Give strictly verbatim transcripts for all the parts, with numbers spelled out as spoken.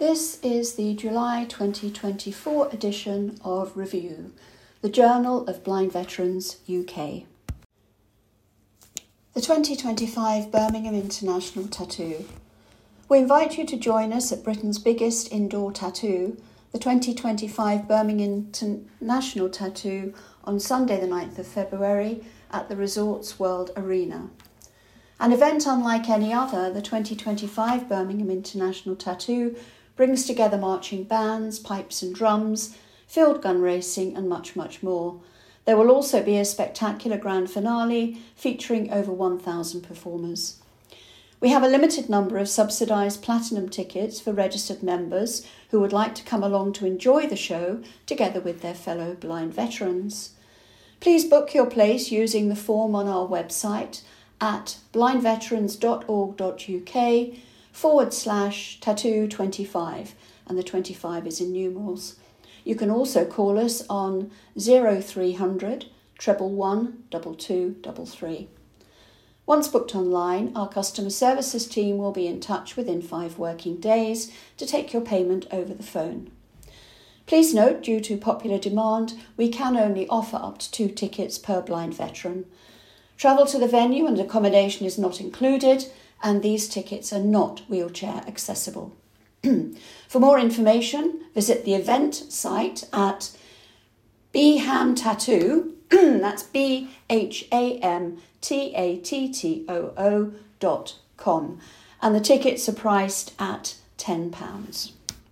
This is the July twenty twenty-four edition of Review, the Journal of Blind Veterans U K. The twenty twenty-five Birmingham International Tattoo. We invite you to join us at Britain's biggest indoor tattoo, the twenty twenty-five Birmingham International Tattoo, on Sunday the ninth of February at the Resorts World Arena. An event unlike any other, the twenty twenty-five Birmingham International Tattoo brings together marching bands, pipes and drums, field gun racing and much, much more. There will also be a spectacular grand finale featuring over one thousand performers. We have a limited number of subsidised platinum tickets for registered members who would like to come along to enjoy the show together with their fellow blind veterans. Please book your place using the form on our website at blindveterans.org.uk forward slash tattoo twenty-five, and the twenty-five is in numerals. You can also call us on zero three hundred, one one one, two two three three. Once booked online, our customer services team will be in touch within five working days to take your payment over the phone. Please note, due to popular demand, we can only offer up to two tickets per blind veteran. Travel to the venue and accommodation is not included, and these tickets are not wheelchair accessible. For more information, visit the event site at B Ham Tattoo, that's B H A M T A T T O O dot com, and the tickets are priced at ten pounds.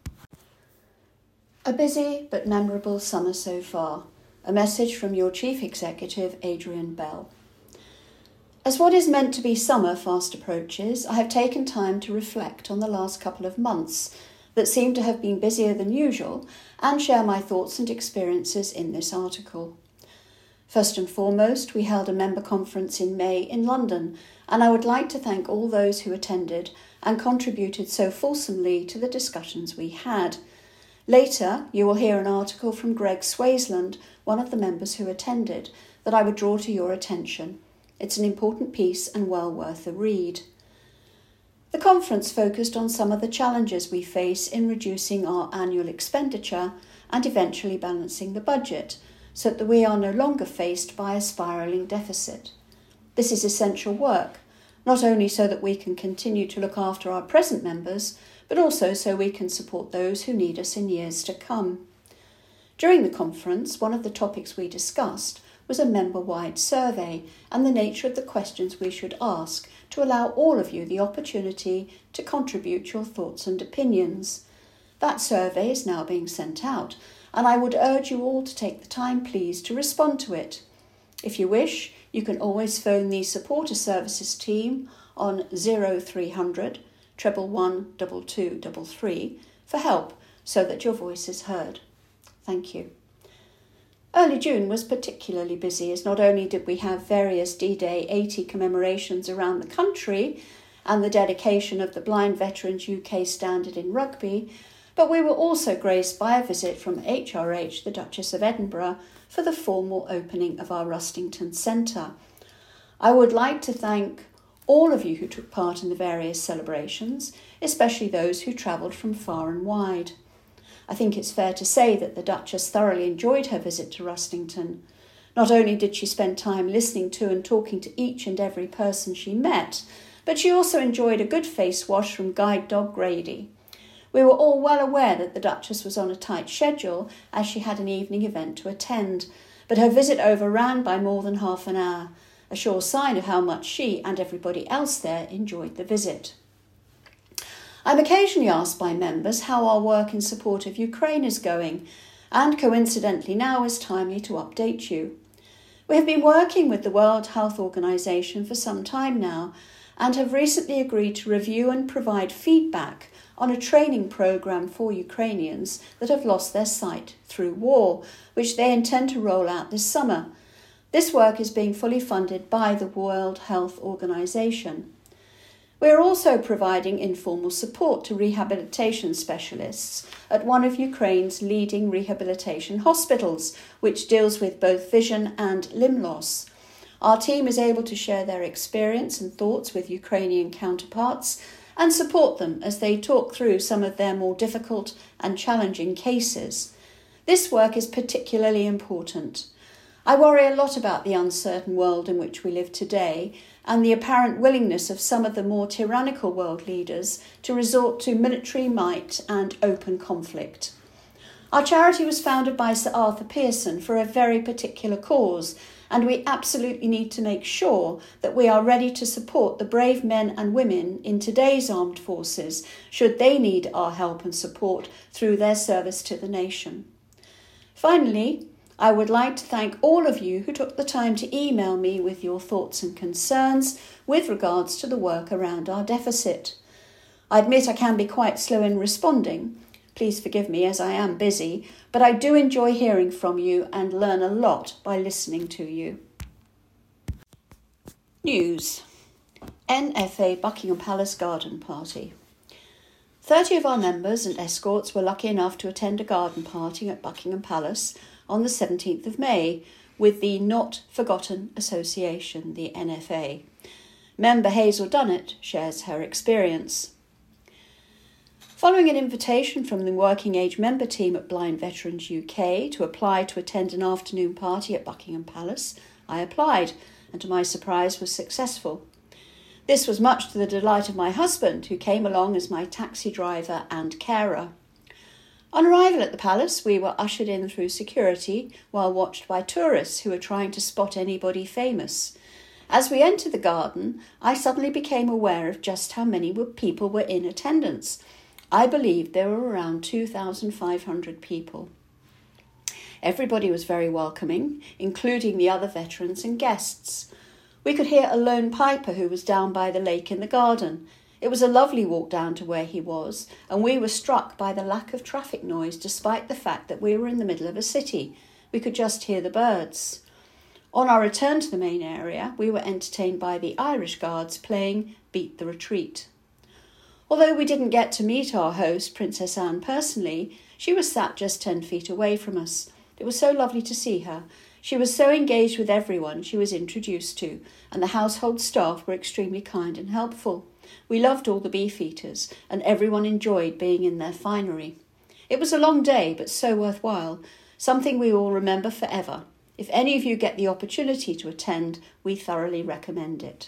A busy but memorable summer so far. A message from your Chief Executive, Adrian Bell. As what is meant to be summer fast approaches, I have taken time to reflect on the last couple of months that seem to have been busier than usual and share my thoughts and experiences in this article. First and foremost, we held a member conference in May in London, and I would like to thank all those who attended and contributed so fulsomely to the discussions we had. Later, you will hear an article from Greg Swaysland, one of the members who attended, that I would draw to your attention. It's an important piece and well worth a read. The conference focused on some of the challenges we face in reducing our annual expenditure and eventually balancing the budget, so that we are no longer faced by a spiralling deficit. This is essential work, not only so that we can continue to look after our present members, but also so we can support those who need us in years to come. During the conference, one of the topics we discussed was a member-wide survey and the nature of the questions we should ask to allow all of you the opportunity to contribute your thoughts and opinions. That survey is now being sent out, and I would urge you all to take the time, please, to respond to it. If you wish, you can always phone the Supporter Services team on zero three hundred, one one one, two two three three for help so that your voice is heard. Thank you. Early June was particularly busy, as not only did we have various D-Day eighty commemorations around the country and the dedication of the Blind Veterans U K Standard in Rugby, but we were also graced by a visit from H R H, the Duchess of Edinburgh, for the formal opening of our Rustington Centre. I would like to thank all of you who took part in the various celebrations, especially those who travelled from far and wide. I think it's fair to say that the Duchess thoroughly enjoyed her visit to Rustington. Not only did she spend time listening to and talking to each and every person she met, but she also enjoyed a good face wash from guide dog Grady. We were all well aware that the Duchess was on a tight schedule as she had an evening event to attend, but her visit overran by more than half an hour, a sure sign of how much she and everybody else there enjoyed the visit. I'm occasionally asked by members how our work in support of Ukraine is going, and coincidentally now is timely to update you. We have been working with the World Health Organization for some time now, and have recently agreed to review and provide feedback on a training programme for Ukrainians that have lost their sight through war, which they intend to roll out this summer. This work is being fully funded by the World Health Organization. We are also providing informal support to rehabilitation specialists at one of Ukraine's leading rehabilitation hospitals, which deals with both vision and limb loss. Our team is able to share their experience and thoughts with Ukrainian counterparts and support them as they talk through some of their more difficult and challenging cases. This work is particularly important. I worry a lot about the uncertain world in which we live today and the apparent willingness of some of the more tyrannical world leaders to resort to military might and open conflict. Our charity was founded by Sir Arthur Pearson for a very particular cause, and we absolutely need to make sure that we are ready to support the brave men and women in today's armed forces should they need our help and support through their service to the nation. Finally, I would like to thank all of you who took the time to email me with your thoughts and concerns with regards to the work around our deficit. I admit I can be quite slow in responding. Please forgive me as I am busy, but I do enjoy hearing from you and learn a lot by listening to you. News. N F A Buckingham Palace Garden Party. Thirty of our members and escorts were lucky enough to attend a garden party at Buckingham Palace on the seventeenth of May with the Not Forgotten Association, the N F A. Member Hazel Dunnett shares her experience. Following an invitation from the Working Age member team at Blind Veterans U K to apply to attend an afternoon party at Buckingham Palace, I applied and to my surprise was successful. This was much to the delight of my husband, who came along as my taxi driver and carer. On arrival at the palace, we were ushered in through security while watched by tourists who were trying to spot anybody famous. As we entered the garden, I suddenly became aware of just how many people were in attendance. I believe there were around two thousand five hundred people. Everybody was very welcoming, including the other veterans and guests. We could hear a lone piper who was down by the lake in the garden. It was a lovely walk down to where he was, and we were struck by the lack of traffic noise despite the fact that we were in the middle of a city. We could just hear the birds. On our return to the main area, we were entertained by the Irish Guards playing Beat the Retreat. Although we didn't get to meet our host, Princess Anne, personally, she was sat just ten feet away from us. It was so lovely to see her. She was so engaged with everyone she was introduced to, and the household staff were extremely kind and helpful. We loved all the beefeaters, and everyone enjoyed being in their finery. It was a long day, but so worthwhile, something we all remember forever. If any of you get the opportunity to attend, we thoroughly recommend it.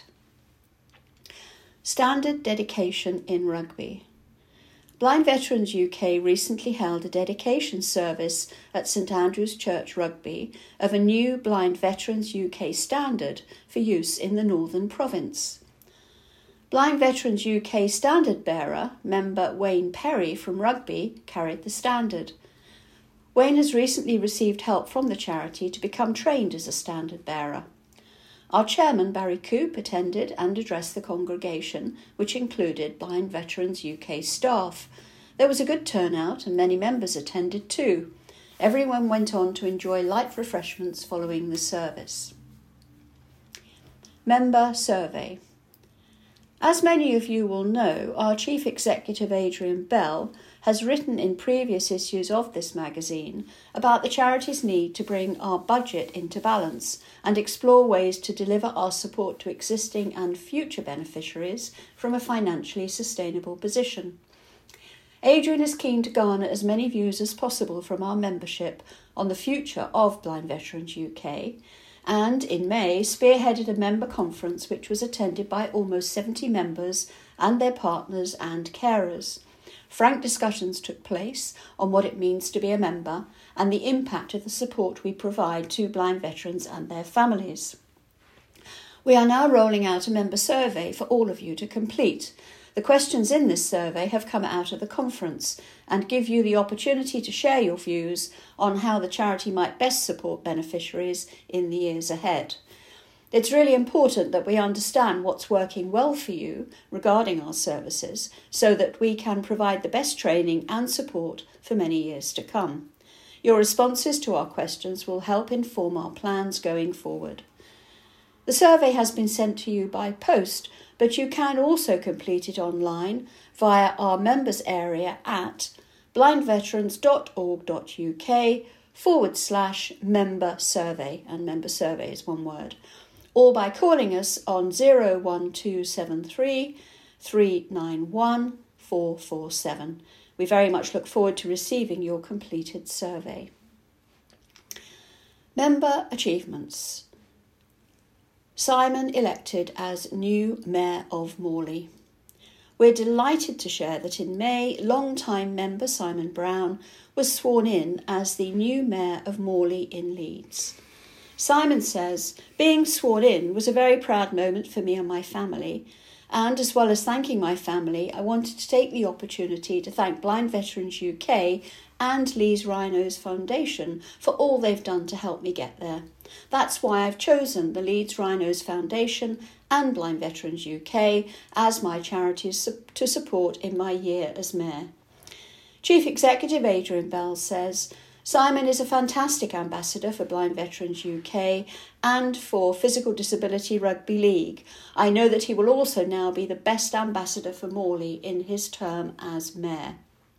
Standard dedication in rugby. Blind Veterans U K recently held a dedication service at St Andrew's Church Rugby of a new Blind Veterans U K standard for use in the Northern Province. Blind Veterans U K standard bearer, member Wayne Perry from Rugby, carried the standard. Wayne has recently received help from the charity to become trained as a standard bearer. Our chairman, Barry Coop, attended and addressed the congregation, which included Blind Veterans U K staff. There was a good turnout and many members attended too. Everyone went on to enjoy light refreshments following the service. Member survey. As many of you will know, our Chief Executive Adrian Bell has written in previous issues of this magazine about the charity's need to bring our budget into balance and explore ways to deliver our support to existing and future beneficiaries from a financially sustainable position. Adrian is keen to garner as many views as possible from our membership on the future of Blind Veterans U K, and in May spearheaded a member conference which was attended by almost seventy members and their partners and carers. Frank discussions took place on what it means to be a member and the impact of the support we provide to blind veterans and their families. We are now rolling out a member survey for all of you to complete. The questions in this survey have come out of the conference and give you the opportunity to share your views on how the charity might best support beneficiaries in the years ahead. It's really important that we understand what's working well for you regarding our services so that we can provide the best training and support for many years to come. Your responses to our questions will help inform our plans going forward. The survey has been sent to you by post, but you can also complete it online via our members area at blindveterans.org.uk forward slash member survey, and member survey is one word, or by calling us on zero one two seven three, three nine one, four four seven. We very much look forward to receiving your completed survey. Member achievements. Simon elected as new Mayor of Morley. We're delighted to share that in May, long-time member Simon Brown was sworn in as the new Mayor of Morley in Leeds. Simon says, being sworn in was a very proud moment for me and my family, and as well as thanking my family, I wanted to take the opportunity to thank Blind Veterans U K and Leeds Rhinos Foundation for all they've done to help me get there. That's why I've chosen the Leeds Rhinos Foundation and Blind Veterans U K as my charities to support in my year as Mayor. Chief Executive Adrian Bell says, Simon is a fantastic ambassador for Blind Veterans U K and for Physical Disability Rugby League. I know that he will also now be the best ambassador for Morley in his term as Mayor.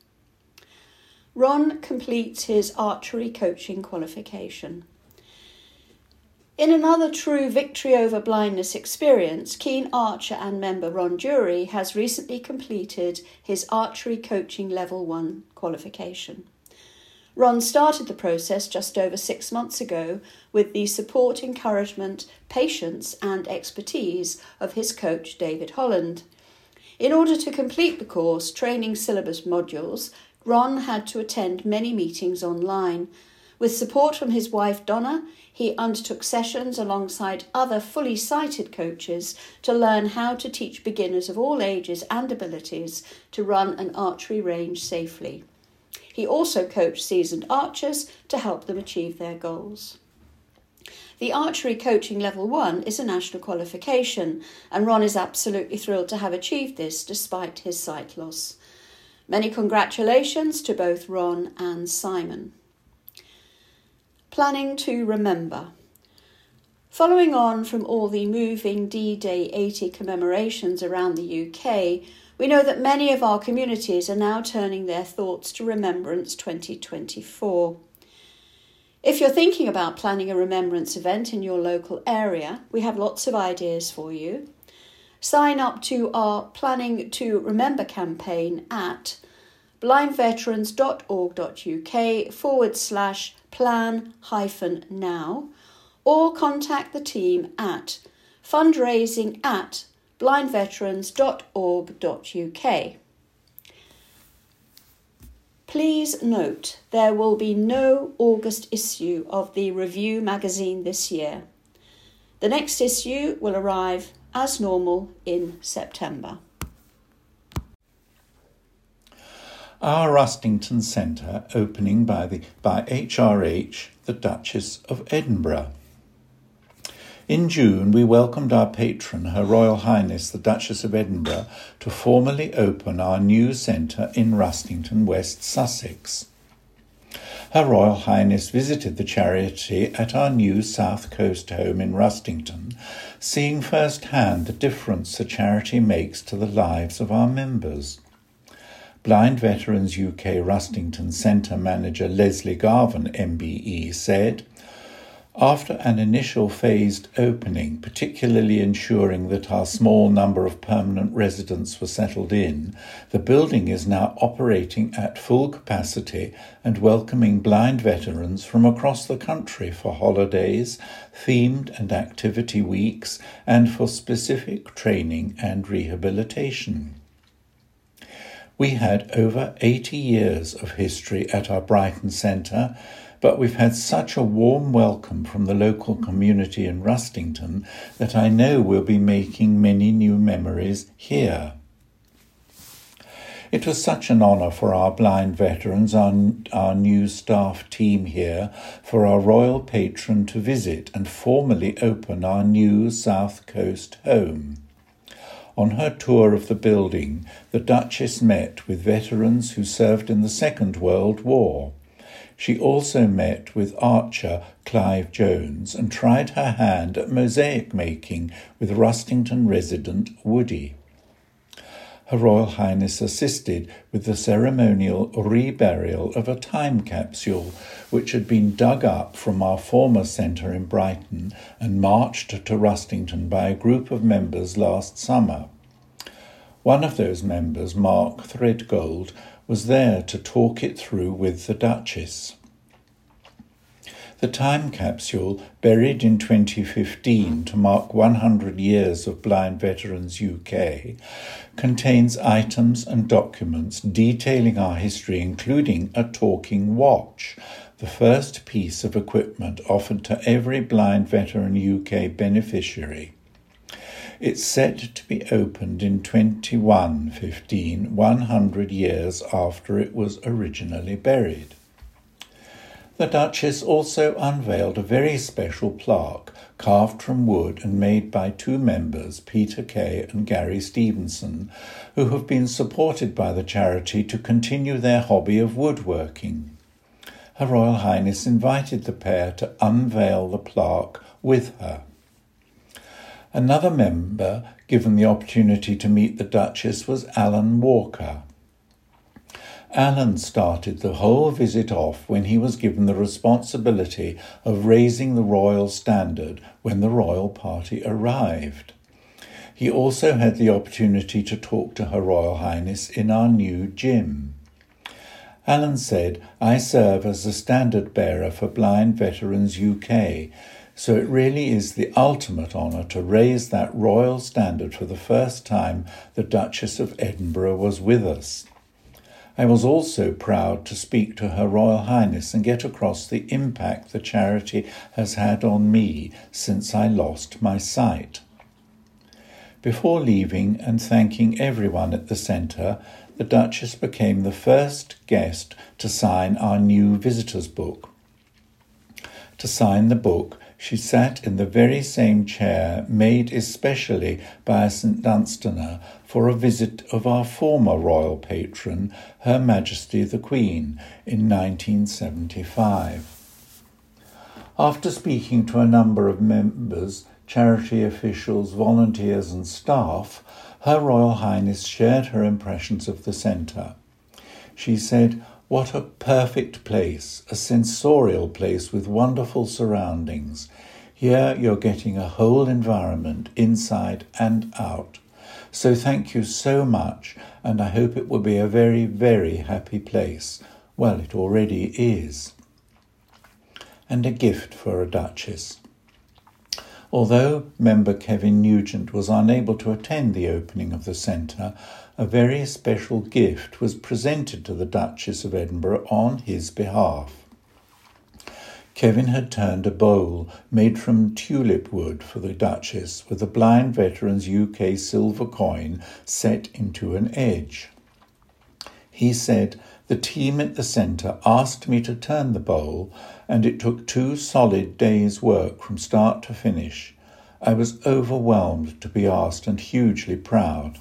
Ron completes his archery coaching qualification. In another true victory over blindness experience, keen archer and member Ron Dury has recently completed his archery coaching level one qualification. Ron started the process just over six months ago with the support, encouragement, patience and expertise of his coach David Holland. In order to complete the course training syllabus modules, Ron had to attend many meetings online. With support from his wife Donna, he undertook sessions alongside other fully sighted coaches to learn how to teach beginners of all ages and abilities to run an archery range safely. He also coached seasoned archers to help them achieve their goals. The Archery Coaching Level one is a national qualification, and Ron is absolutely thrilled to have achieved this despite his sight loss. Many congratulations to both Ron and Simon. Planning to remember. Following on from all the moving D-Day eighty commemorations around the U K, we know that many of our communities are now turning their thoughts to Remembrance twenty twenty-four. If you're thinking about planning a remembrance event in your local area, we have lots of ideas for you. Sign up to our Planning to Remember campaign at blindveterans.org.uk forward slash plan hyphen now, or contact the team at fundraising at blindveterans.org.uk. Please note there will be no August issue of the Review magazine this year. The next issue will arrive as normal in September. Our Rustington Centre opening by the by H R H, the Duchess of Edinburgh. In June, we welcomed our patron, Her Royal Highness the Duchess of Edinburgh, to formally open our new centre in Rustington, West Sussex. Her Royal Highness visited the charity at our new South Coast home in Rustington, seeing firsthand the difference the charity makes to the lives of our members. Blind Veterans U K Rustington Centre Manager Leslie Garvin, M B E, said, after an initial phased opening, particularly ensuring that our small number of permanent residents were settled in, the building is now operating at full capacity and welcoming blind veterans from across the country for holidays, themed and activity weeks, and for specific training and rehabilitation. We had over eighty years of history at our Brighton Centre, but we've had such a warm welcome from the local community in Rustington that I know we'll be making many new memories here. It was such an honour for our blind veterans, our, our new staff team here, for our royal patron to visit and formally open our new South Coast home. On her tour of the building, the Duchess met with veterans who served in the Second World War. She also met with archer Clive Jones and tried her hand at mosaic making with Rustington resident Woody. Her Royal Highness assisted with the ceremonial reburial of a time capsule which had been dug up from our former centre in Brighton and marched to Rustington by a group of members last summer. One of those members, Mark Threadgold, was there to talk it through with the Duchess. The time capsule, buried in twenty fifteen to mark one hundred years of Blind Veterans U K, contains items and documents detailing our history, including a talking watch, the first piece of equipment offered to every Blind Veteran U K beneficiary. It's set to be opened in twenty-one fifteen, one hundred years after it was originally buried. The Duchess also unveiled a very special plaque carved from wood and made by two members, Peter Kay and Gary Stevenson, who have been supported by the charity to continue their hobby of woodworking. Her Royal Highness invited the pair to unveil the plaque with her. Another member given the opportunity to meet the Duchess was Alan Walker. Alan started the whole visit off when he was given the responsibility of raising the royal standard when the royal party arrived. He also had the opportunity to talk to Her Royal Highness in our new gym. Alan said, "I serve as the standard bearer for Blind Veterans U K, so it really is the ultimate honour to raise that royal standard for the first time the Duchess of Edinburgh was with us. I was also proud to speak to Her Royal Highness and get across the impact the charity has had on me since I lost my sight." Before leaving and thanking everyone at the centre, the Duchess became the first guest to sign our new visitors' book. To sign the book, she sat in the very same chair made especially by a St Dunstaner for a visit of our former royal patron, Her Majesty the Queen, in nineteen seventy-five. After speaking to a number of members, charity officials, volunteers and staff, Her Royal Highness shared her impressions of the centre. She said, "What a perfect place, a sensorial place with wonderful surroundings. Here you're getting a whole environment, inside and out. So thank you so much, and I hope it will be a very, very happy place." Well, it already is. And a gift for a Duchess. Although member Kevin Nugent was unable to attend the opening of the centre, a very special gift was presented to the Duchess of Edinburgh on his behalf. Kevin had turned a bowl made from tulip wood for the Duchess with a Blind Veterans U K silver coin set into an edge. He said, "The team at the centre asked me to turn the bowl, and it took two solid days' work from start to finish. I was overwhelmed to be asked and hugely proud."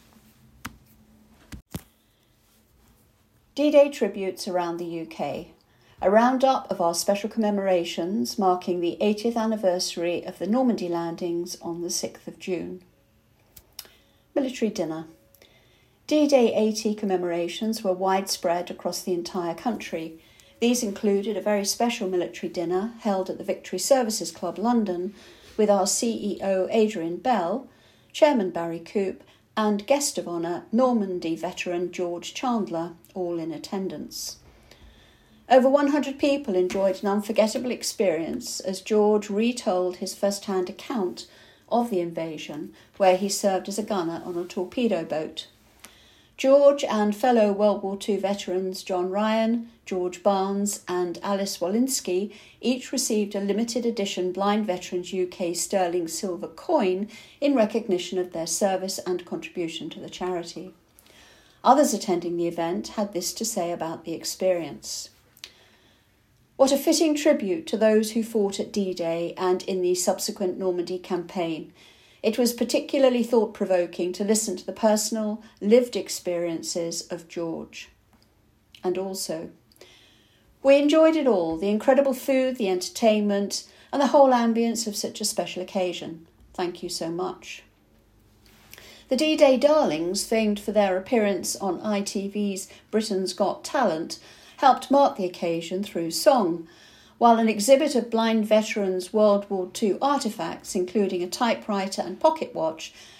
D-Day tributes around the U K. A roundup of our special commemorations marking the eightieth anniversary of the Normandy landings on the sixth of June. Military dinner. D-Day eighty commemorations were widespread across the entire country. These included a very special military dinner held at the Victory Services Club, London, with our C E O Adrian Bell, Chairman Barry Coop, and guest of honour Normandy veteran George Chandler, all in attendance. Over one hundred people enjoyed an unforgettable experience as George retold his first-hand account of the invasion, where he served as a gunner on a torpedo boat. George and fellow World War Two veterans John Ryan, George Barnes and Alice Walensky each received a limited edition Blind Veterans U K sterling silver coin in recognition of their service and contribution to the charity. Others attending the event had this to say about the experience. "What a fitting tribute to those who fought at D-Day and in the subsequent Normandy campaign. It was particularly thought-provoking to listen to the personal, lived experiences of George." And also, "We enjoyed it all, the incredible food, the entertainment, and the whole ambience of such a special occasion. Thank you so much." The D-Day darlings, famed for their appearance on I T V's Britain's Got Talent, helped mark the occasion through song, while an exhibit of Blind Veterans World War Two artefacts, including a typewriter and pocket watch,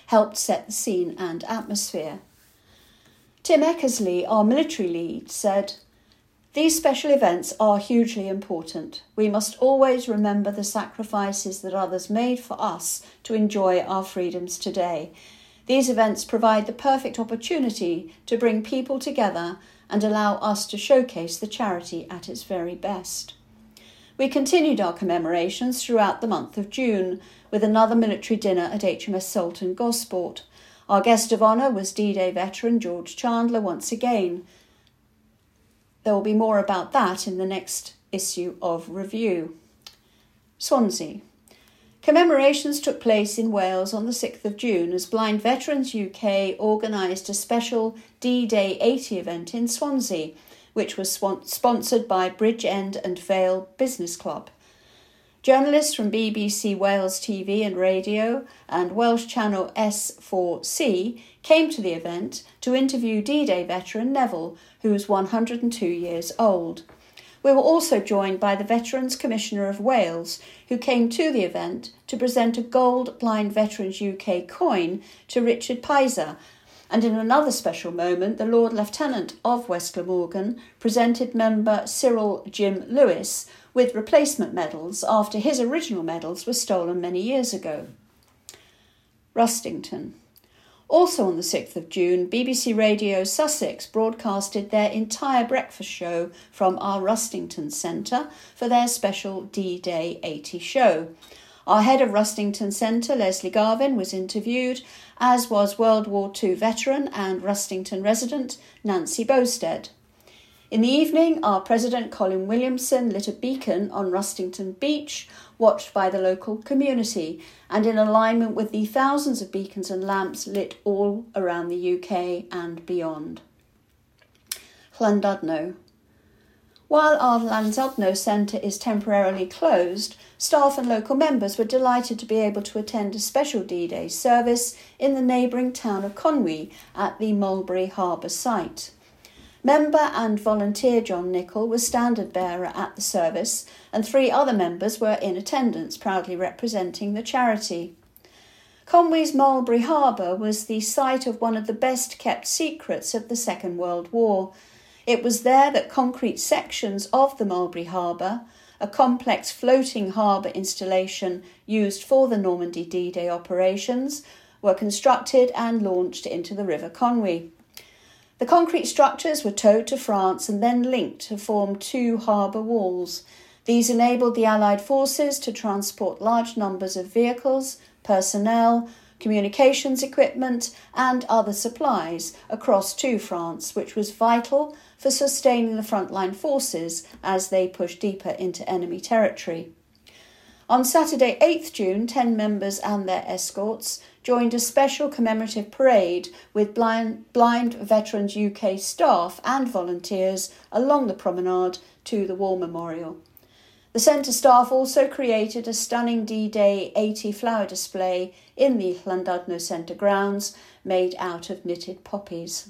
helped set the scene and atmosphere. Tim Eckersley, our military lead, said, "These special events are hugely important. We must always remember the sacrifices that others made for us to enjoy our freedoms today. These events provide the perfect opportunity to bring people together and allow us to showcase the charity at its very best." We continued our commemorations throughout the month of June with another military dinner at H M S Sultan Gosport. Our guest of honour was D-Day veteran George Chandler once again. There will be more about that in the next issue of Review. Swansea. Commemorations took place in Wales on the sixth of June as Blind Veterans U K organised a special D-Day eighty event in Swansea, which was sponsored by Bridgend and Vale Business Club. Journalists from B B C Wales T V and Radio and Welsh channel S four C came to the event to interview D-Day veteran Neville, who was one hundred and two years old. We were also joined by the Veterans Commissioner of Wales, who came to the event to present a gold Blind Veterans U K coin to Richard Pizer, and in another special moment, the Lord Lieutenant of West Glamorgan presented member Cyril Jim Lewis with replacement medals after his original medals were stolen many years ago. Rustington. Also on the sixth of June, B B C Radio Sussex broadcasted their entire breakfast show from our Rustington Centre for their special D-Day eighty show. Our head of Rustington Centre, Leslie Garvin, was interviewed, as was World War Two veteran and Rustington resident Nancy Bowstead. In the evening, our President Colin Williamson lit a beacon on Rustington Beach, watched by the local community, and in alignment with the thousands of beacons and lamps lit all around the U K and beyond. Llandudno. While our Llandudno Centre is temporarily closed, staff and local members were delighted to be able to attend a special D-Day service in the neighbouring town of Conwy at the Mulberry Harbour site. Member and volunteer John Nichol was standard bearer at the service, and three other members were in attendance, proudly representing the charity. Conwy's Mulberry Harbour was the site of one of the best kept secrets of the Second World War. It was there that concrete sections of the Mulberry Harbour, a complex floating harbour installation used for the Normandy D-Day operations, were constructed and launched into the River Conwy. The concrete structures were towed to France and then linked to form two harbour walls. These enabled the Allied forces to transport large numbers of vehicles, personnel, communications equipment and other supplies across to France, which was vital for sustaining the frontline forces as they pushed deeper into enemy territory. On Saturday, eighth of June, ten members and their escorts joined a special commemorative parade with Blind, Blind Veterans U K staff and volunteers along the promenade to the War Memorial. The centre staff also created a stunning D-Day eighty flower display in the Llandudno Centre grounds made out of knitted poppies.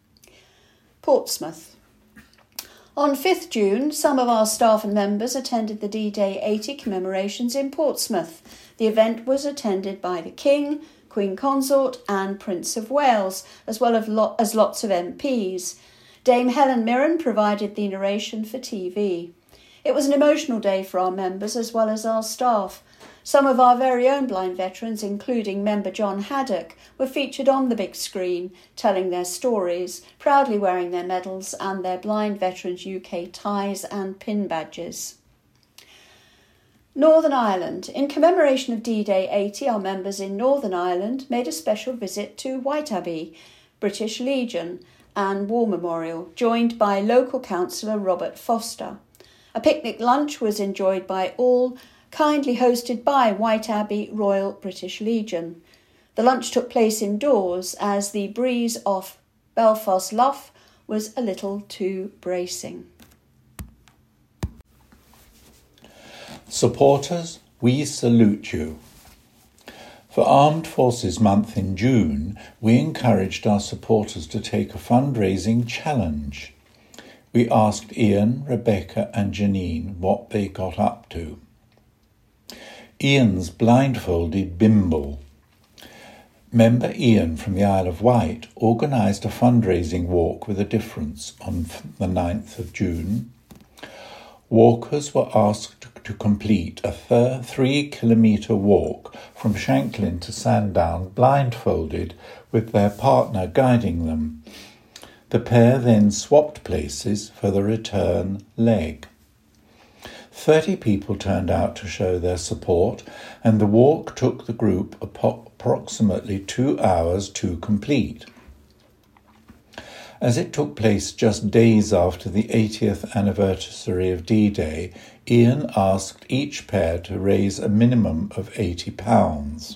Portsmouth. On fifth of June, some of our staff and members attended the D-Day eighty commemorations in Portsmouth. The event was attended by the King, Queen Consort and Prince of Wales, as well as lots of M Ps. Dame Helen Mirren provided the narration for T V. It was an emotional day for our members as well as our staff. Some of our very own blind veterans, including member John Haddock, were featured on the big screen, telling their stories, proudly wearing their medals and their Blind Veterans U K ties and pin badges. Northern Ireland. In commemoration of D-Day eighty, our members in Northern Ireland made a special visit to Whiteabbey, British Legion and War Memorial, joined by local councillor Robert Foster. A picnic lunch was enjoyed by all, kindly hosted by Whiteabbey Royal British Legion. The lunch took place indoors as the breeze off Belfast Lough was a little too bracing. Supporters, we salute you. For Armed Forces Month in June, we encouraged our supporters to take a fundraising challenge. We asked Ian, Rebecca and Janine what they got up to. Ian's blindfolded bimble. Member Ian from the Isle of Wight organised a fundraising walk with a difference on the ninth of June. Walkers were asked to complete a th- three-kilometre walk from Shanklin to Sandown blindfolded with their partner guiding them. The pair then swapped places for the return leg. Thirty people turned out to show their support, and the walk took the group approximately two hours to complete. As it took place just days after the eightieth anniversary of D-Day, Ian asked each pair to raise a minimum of eighty pounds.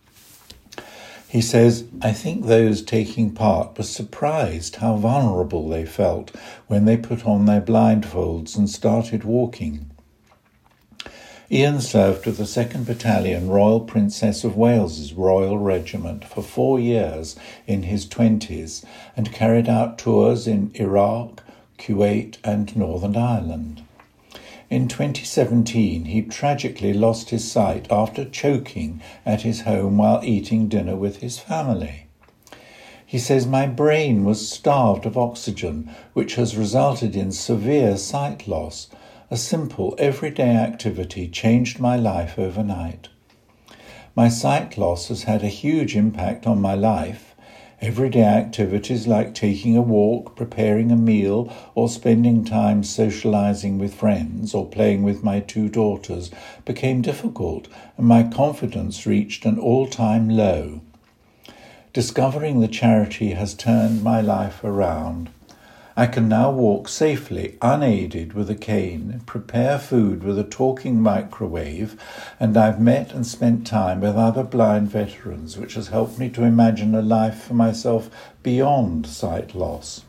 He says, "I think those taking part were surprised how vulnerable they felt when they put on their blindfolds and started walking." Ian served with the second Battalion Royal Princess of Wales's Royal Regiment for four years in his twenties and carried out tours in Iraq, Kuwait and Northern Ireland. In twenty seventeen, he tragically lost his sight after choking at his home while eating dinner with his family. He says, "My brain was starved of oxygen, which has resulted in severe sight loss. A simple, everyday activity changed my life overnight. My sight loss has had a huge impact on my life. Everyday activities like taking a walk, preparing a meal, or spending time socializing with friends or playing with my two daughters became difficult, and my confidence reached an all-time low. Discovering the charity has turned my life around. I can now walk safely, unaided with a cane, prepare food with a talking microwave, and I've met and spent time with other blind veterans, which has helped me to imagine a life for myself beyond sight loss.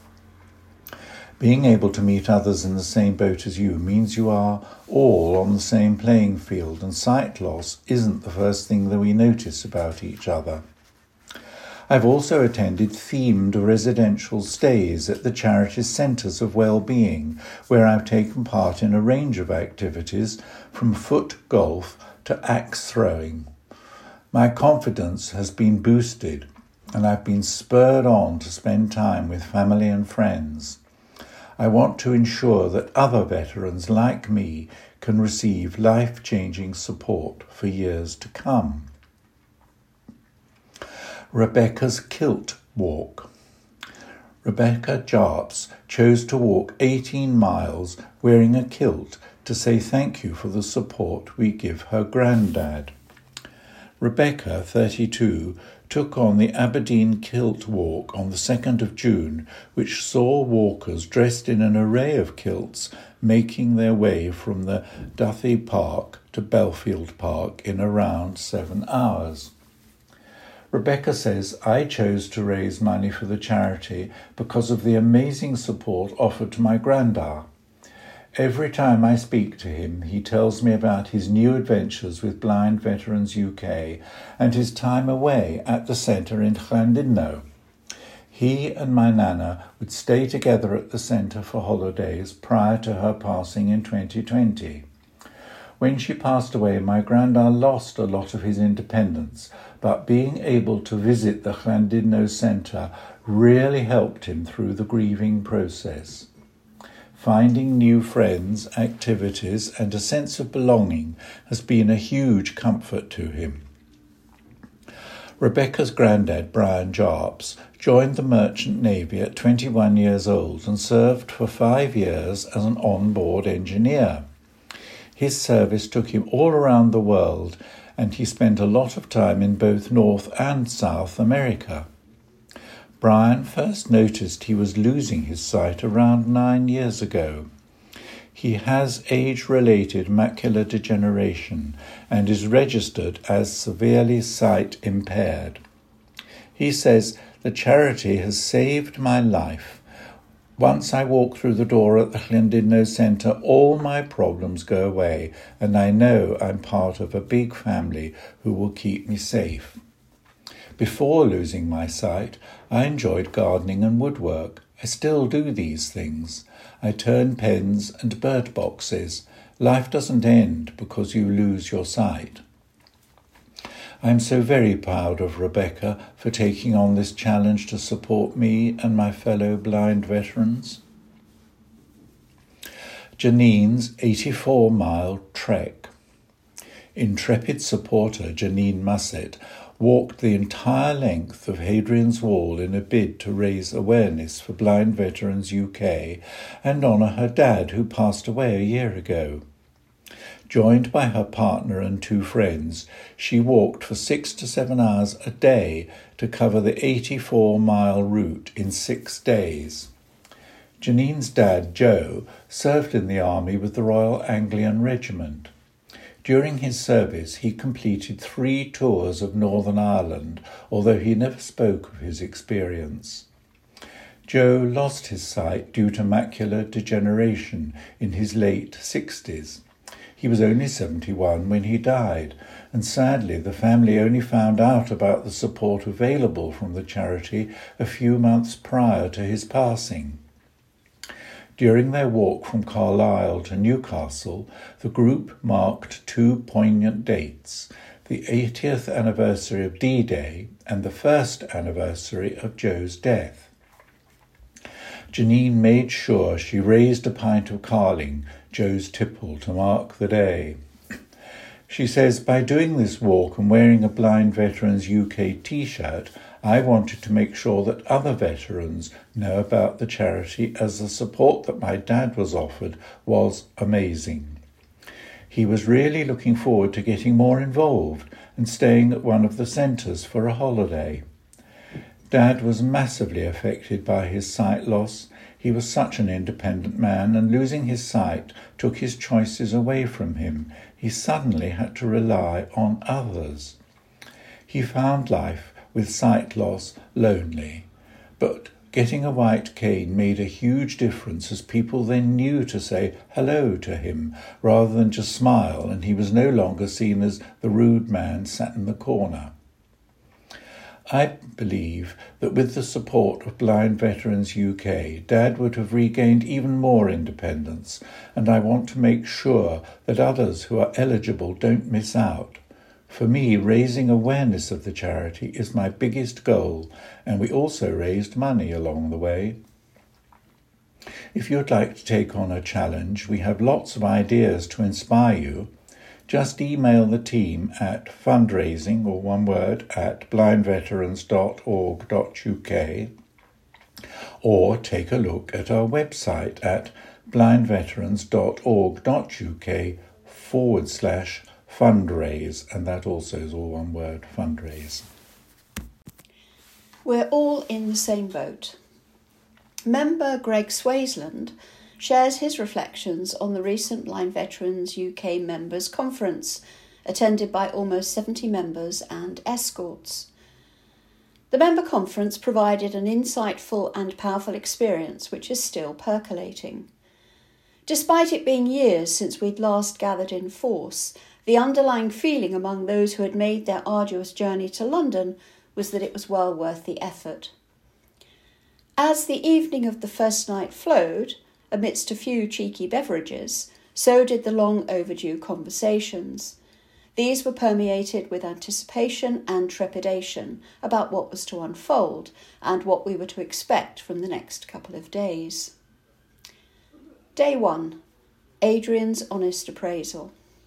Being able to meet others in the same boat as you means you are all on the same playing field, and sight loss isn't the first thing that we notice about each other. I've also attended themed residential stays at the charity's centres of well-being, where I've taken part in a range of activities, from foot golf to axe throwing. My confidence has been boosted, and I've been spurred on to spend time with family and friends. I want to ensure that other veterans like me can receive life-changing support for years to come." Rebecca's Kilt Walk. Rebecca Jarps chose to walk eighteen miles wearing a kilt to say thank you for the support we give her granddad. Rebecca, thirty-two, took on the Aberdeen Kilt Walk on the second of June, which saw walkers dressed in an array of kilts making their way from the Duthie Park to Belfield Park in around seven hours. Rebecca says, "I chose to raise money for the charity because of the amazing support offered to my grandad. Every time I speak to him, he tells me about his new adventures with Blind Veterans U K and his time away at the centre in Llandudno. He and my nana would stay together at the centre for holidays prior to her passing in twenty twenty. When she passed away, my grandad lost a lot of his independence, but being able to visit the Llandudno Centre really helped him through the grieving process. Finding new friends, activities, and a sense of belonging has been a huge comfort to him." Rebecca's granddad, Brian Jarps, joined the Merchant Navy at twenty-one years old and served for five years as an on-board engineer. His service took him all around the world, and he spent a lot of time in both North and South America. Brian first noticed he was losing his sight around nine years ago. He has age-related macular degeneration and is registered as severely sight impaired. He says, "The charity has saved my life. Once I walk through the door at the Llandudno Centre, all my problems go away, and I know I'm part of a big family who will keep me safe. Before losing my sight, I enjoyed gardening and woodwork. I still do these things. I turn pens and bird boxes. Life doesn't end because you lose your sight. I am so very proud of Rebecca for taking on this challenge to support me and my fellow blind veterans. Janine's eighty-four mile trek. Intrepid supporter Janine Musset walked the entire length of Hadrian's Wall in a bid to raise awareness for Blind Veterans U K and honour her dad, who passed away a year ago. Joined by her partner and two friends, she walked for six to seven hours a day to cover the eighty-four mile route in six days. Janine's dad, Joe, served in the army with the Royal Anglian Regiment. During his service, he completed three tours of Northern Ireland, although he never spoke of his experience. Joe lost his sight due to macular degeneration in his late sixties. He was only seventy-one when he died, and sadly the family only found out about the support available from the charity a few months prior to his passing. During their walk from Carlisle to Newcastle, the group marked two poignant dates, the eightieth anniversary of D-Day and the first anniversary of Joe's death. Janine made sure she raised a pint of Carling, Joe's tipple, to mark the day. She says, by doing this walk and wearing a Blind Veterans U K t-shirt, I wanted to make sure that other veterans know about the charity, as the support that my dad was offered was amazing. He was really looking forward to getting more involved and staying at one of the centres for a holiday. Dad was massively affected by his sight loss. He was such an independent man, and losing his sight took his choices away from him. He suddenly had to rely on others. He found life with sight loss lonely, but getting a white cane made a huge difference, as people then knew to say hello to him rather than just smile, and he was no longer seen as the rude man sat in the corner. I believe that with the support of Blind Veterans U K, Dad would have regained even more independence, and I want to make sure that others who are eligible don't miss out. For me, raising awareness of the charity is my biggest goal, and we also raised money along the way. If you'd like to take on a challenge, we have lots of ideas to inspire you. Just email the team at fundraising, or one word, at blind veterans dot org dot U K, or take a look at our website at blind veterans dot org dot U K forward slash fundraise, and that also is all one word, fundraise. We're all in the same boat. Member Greg Swaysland shares his reflections on the recent Blind Veterans U K Members' Conference, attended by almost seventy members and escorts. The member conference provided an insightful and powerful experience which is still percolating. Despite it being years since we'd last gathered in force, the underlying feeling among those who had made their arduous journey to London was that it was well worth the effort. As the evening of the first night flowed, amidst a few cheeky beverages, so did the long overdue conversations. These were permeated with anticipation and trepidation about what was to unfold and what we were to expect from the next couple of days. Day one, Adrian's honest appraisal.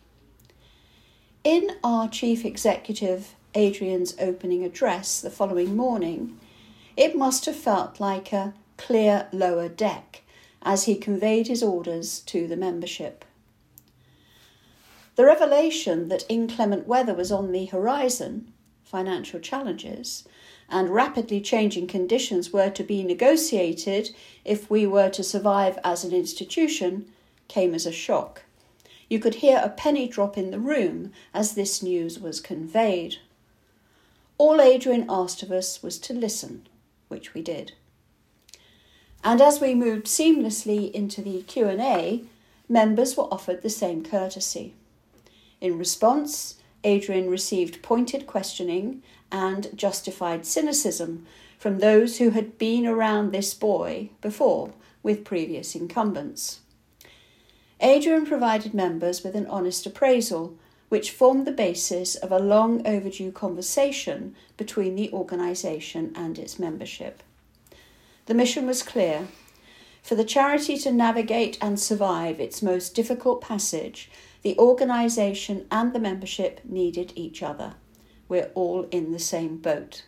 In our Chief Executive, Adrian's opening address the following morning, it must have felt like a clear lower deck as he conveyed his orders to the membership. The revelation that inclement weather was on the horizon, financial challenges, and rapidly changing conditions were to be negotiated if we were to survive as an institution came as a shock. You could hear a penny drop in the room as this news was conveyed. All Adrian asked of us was to listen, which we did. And as we moved seamlessly into the Q and A, members were offered the same courtesy. In response, Adrian received pointed questioning and justified cynicism from those who had been around this boy before with previous incumbents. Adrian provided members with an honest appraisal, which formed the basis of a long overdue conversation between the organisation and its membership. The mission was clear. For the charity to navigate and survive its most difficult passage, the organisation and the membership needed each other. We're all in the same boat.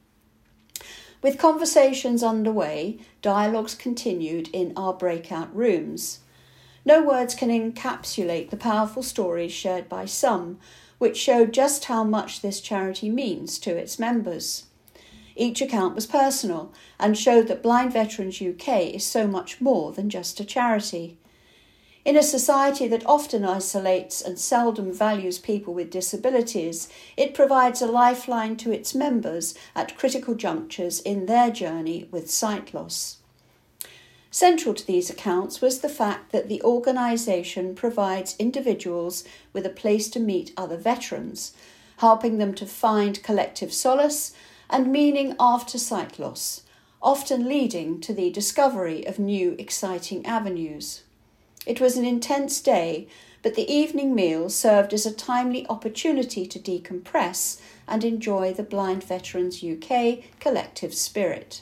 With conversations underway, dialogues continued in our breakout rooms. No words can encapsulate the powerful stories shared by some, which showed just how much this charity means to its members. Each account was personal and showed that Blind Veterans U K is so much more than just a charity. In a society that often isolates and seldom values people with disabilities, it provides a lifeline to its members at critical junctures in their journey with sight loss. Central to these accounts was the fact that the organisation provides individuals with a place to meet other veterans, helping them to find collective solace and meaning after sight loss, often leading to the discovery of new exciting avenues. It was an intense day, but the evening meal served as a timely opportunity to decompress and enjoy the Blind Veterans U K collective spirit.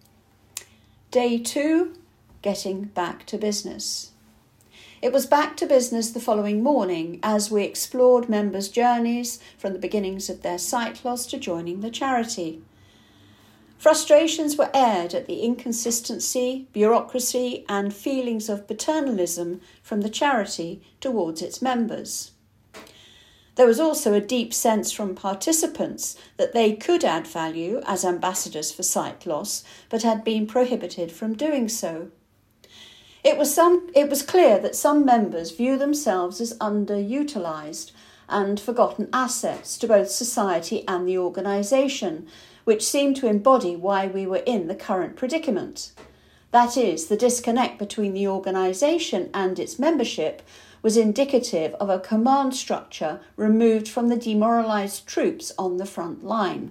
Day two, getting back to business. It was back to business the following morning as we explored members' journeys from the beginnings of their sight loss to joining the charity. Frustrations were aired at the inconsistency, bureaucracy and feelings of paternalism from the charity towards its members. There was also a deep sense from participants that they could add value as ambassadors for sight loss, but had been prohibited from doing so. It was, some, it was clear that some members view themselves as underutilised and forgotten assets to both society and the organisation, which seemed to embody why we were in the current predicament. That is, the disconnect between the organisation and its membership was indicative of a command structure removed from the demoralised troops on the front line.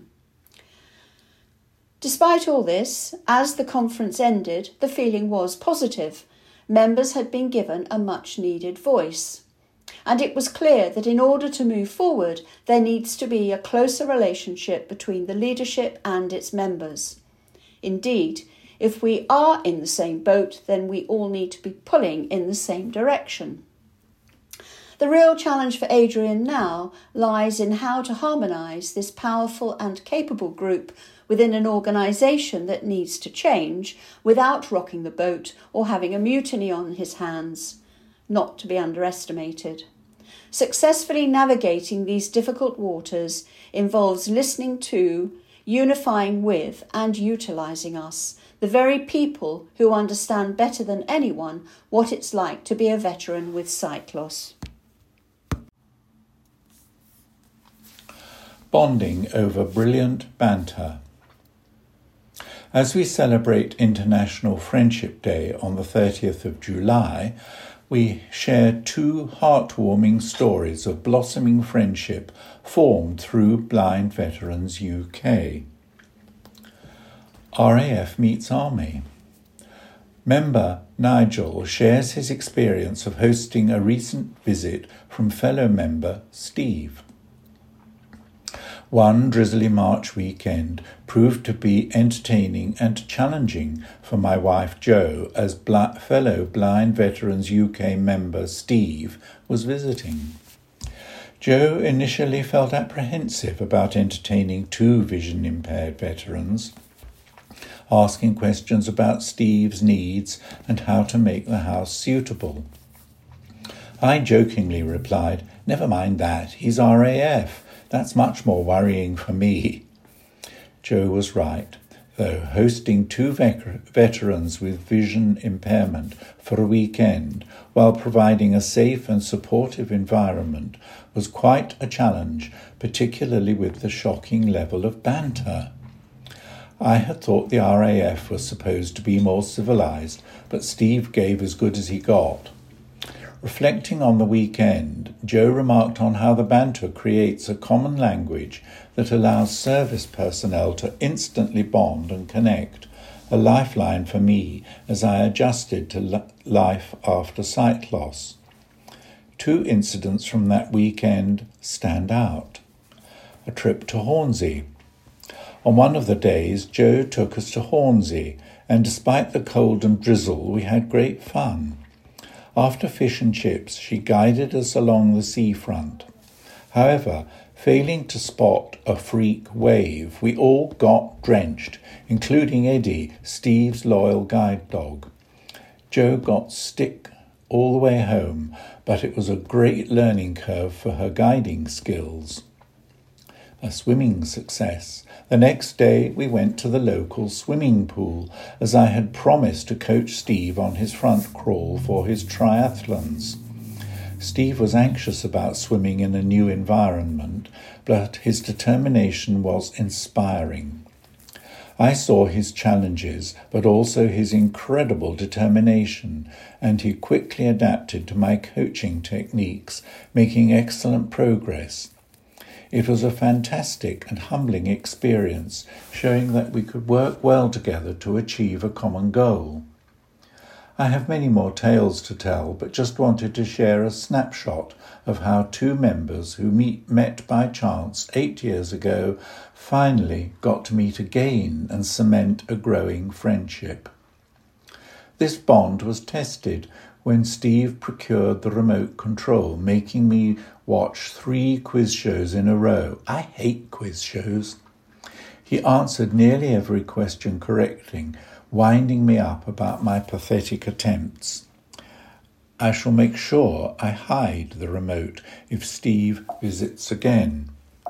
Despite all this, as the conference ended, the feeling was positive. Members had been given a much-needed voice. And it was clear that in order to move forward, there needs to be a closer relationship between the leadership and its members. Indeed, if we are in the same boat, then we all need to be pulling in the same direction. The real challenge for Adrian now lies in how to harmonise this powerful and capable group within an organisation that needs to change without rocking the boat or having a mutiny on his hands, not to be underestimated. Successfully navigating these difficult waters involves listening to, unifying with and utilising us, the very people who understand better than anyone what it's like to be a veteran with sight loss. Bonding over brilliant banter. As we celebrate International Friendship Day on the thirtieth of July, we share two heartwarming stories of blossoming friendship formed through Blind Veterans U K. R A F meets Army. Member Nigel shares his experience of hosting a recent visit from fellow member Steve. One drizzly March weekend proved to be entertaining and challenging for my wife Jo as bl- fellow Blind Veterans U K member Steve was visiting. Jo initially felt apprehensive about entertaining two vision-impaired veterans, asking questions about Steve's needs and how to make the house suitable. I jokingly replied, "Never mind that, he's R A F. That's much more worrying for me." Jo was right, though hosting two vet- veterans with vision impairment for a weekend while providing a safe and supportive environment was quite a challenge, particularly with the shocking level of banter. I had thought the R A F was supposed to be more civilised, but Steve gave as good as he got. Reflecting on the weekend, Jo remarked on how the banter creates a common language that allows service personnel to instantly bond and connect, a lifeline for me as I adjusted to life after sight loss. two incidents from that weekend stand out. A trip to Hornsey. On one of the days, Jo took us to Hornsey, and despite the cold and drizzle, we had great fun. After fish and chips, she guided us along the seafront. However, failing to spot a freak wave, we all got drenched, including Eddie, Steve's loyal guide dog. Jo got sick all the way home, but it was a great learning curve for her guiding skills. A swimming success. The next day we went to the local swimming pool, as I had promised to coach Steve on his front crawl for his triathlons. Steve was anxious about swimming in a new environment, but his determination was inspiring. I saw his challenges, but also his incredible determination, and he quickly adapted to my coaching techniques, making excellent progress. It was a fantastic and humbling experience, showing that we could work well together to achieve a common goal. I have many more tales to tell, but just wanted to share a snapshot of how two members who meet, met by chance eight years ago finally got to meet again and cement a growing friendship. This bond was tested when Steve procured the remote control, making me watch three quiz shows in a row. I hate quiz shows. He answered nearly every question correctly, winding me up about my pathetic attempts. I shall make sure I hide the remote if Steve visits again.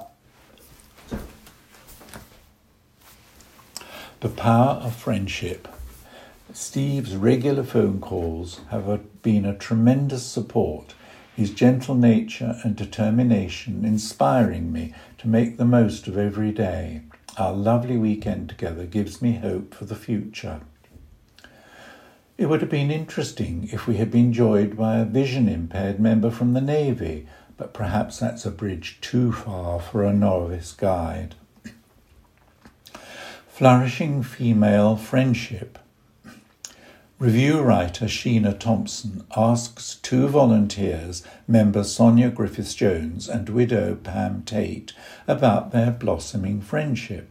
The power of friendship. Steve's regular phone calls have been a tremendous support, his gentle nature and determination inspiring me to make the most of every day. Our lovely weekend together gives me hope for the future. It would have been interesting if we had been joined by a vision-impaired member from the Navy, but perhaps that's a bridge too far for a novice guide. Flourishing female friendship. Review writer Sheena Thompson asks two volunteers, members Sonia Griffiths-Jones and widow Pam Tate, about their blossoming friendship.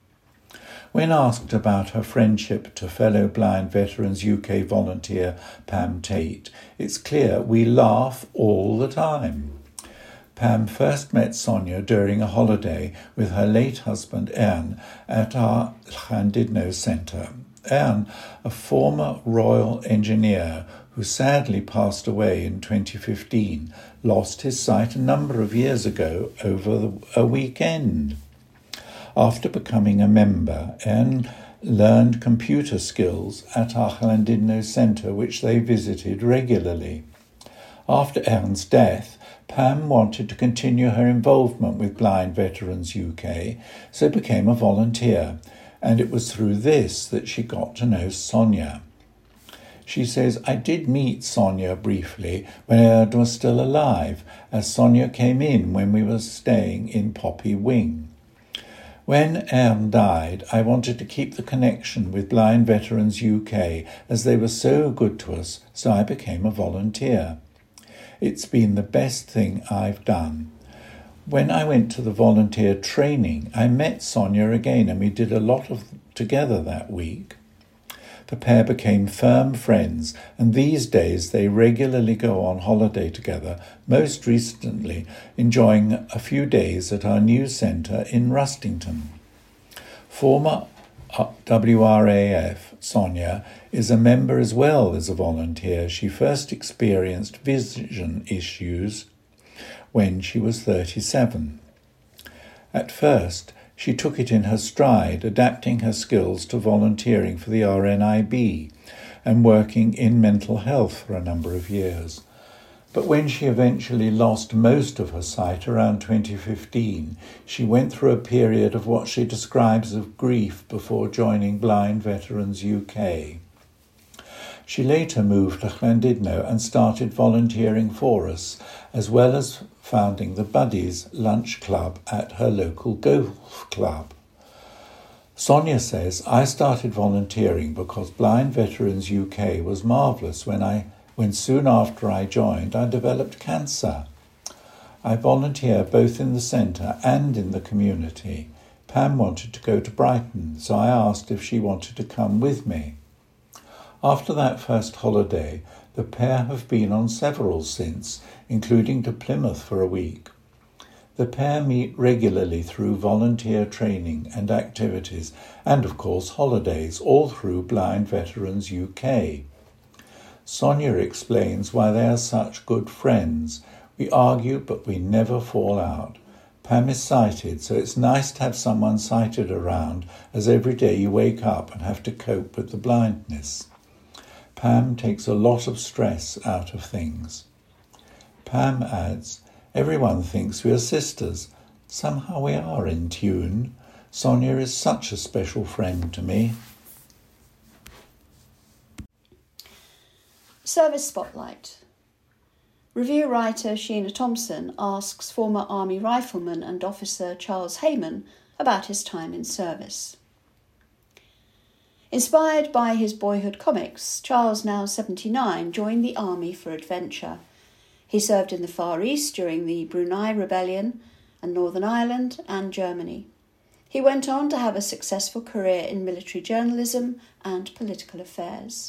When asked about her friendship to fellow Blind Veterans U K volunteer Pam Tate, it's clear we laugh all the time. Pam first met Sonia during a holiday with her late husband Ern at our Llandudno Centre. Ern, a former royal engineer who sadly passed away in twenty fifteen, lost his sight a number of years ago over the, a weekend. After becoming a member, Ern learned computer skills at our Llandudno Centre, which they visited regularly. After Ern's death, Pam wanted to continue her involvement with Blind Veterans U K, so became a volunteer, and it was through this that she got to know Sonia. She says, I did meet Sonia briefly when Ern was still alive, as Sonia came in when we were staying in Poppy Wing. When Ern died, I wanted to keep the connection with Blind Veterans U K as they were so good to us, so I became a volunteer. It's been the best thing I've done. When I went to the volunteer training, I met Sonia again and we did a lot of together that week. The pair became firm friends, and these days they regularly go on holiday together, most recently enjoying a few days at our new centre in Rustington. Former W R A F, Sonia, is a member as well as a volunteer. She first experienced vision issues when she was thirty-seven. At first, she took it in her stride, adapting her skills to volunteering for the R N I B and working in mental health for a number of years. But when she eventually lost most of her sight around twenty fifteen, she went through a period of what she describes as grief before joining Blind Veterans U K. She later moved to Llandudno and started volunteering for us, as well as founding the Buddies Lunch Club at her local golf club. Sonia says, I started volunteering because Blind Veterans U K was marvellous when I when soon after I joined I developed cancer. I volunteer both in the centre and in the community. Pam wanted to go to Brighton, so I asked if she wanted to come with me. After that first holiday, the pair have been on several since, including to Plymouth for a week. The pair meet regularly through volunteer training and activities, and of course holidays, all through Blind Veterans U K. Sonia explains why they are such good friends. We argue, but we never fall out. Pam is sighted, so it's nice to have someone sighted around, as every day you wake up and have to cope with the blindness. Pam takes a lot of stress out of things. Pam adds, everyone thinks we are sisters. Somehow we are in tune. Sonia is such a special friend to me. Service Spotlight. Review writer Sheena Thompson asks former Army rifleman and officer Charles Hayman about his time in service. Inspired by his boyhood comics, Charles, now seventy-nine, joined the Army for adventure. He served in the Far East during the Brunei Rebellion and Northern Ireland and Germany. He went on to have a successful career in military journalism and political affairs.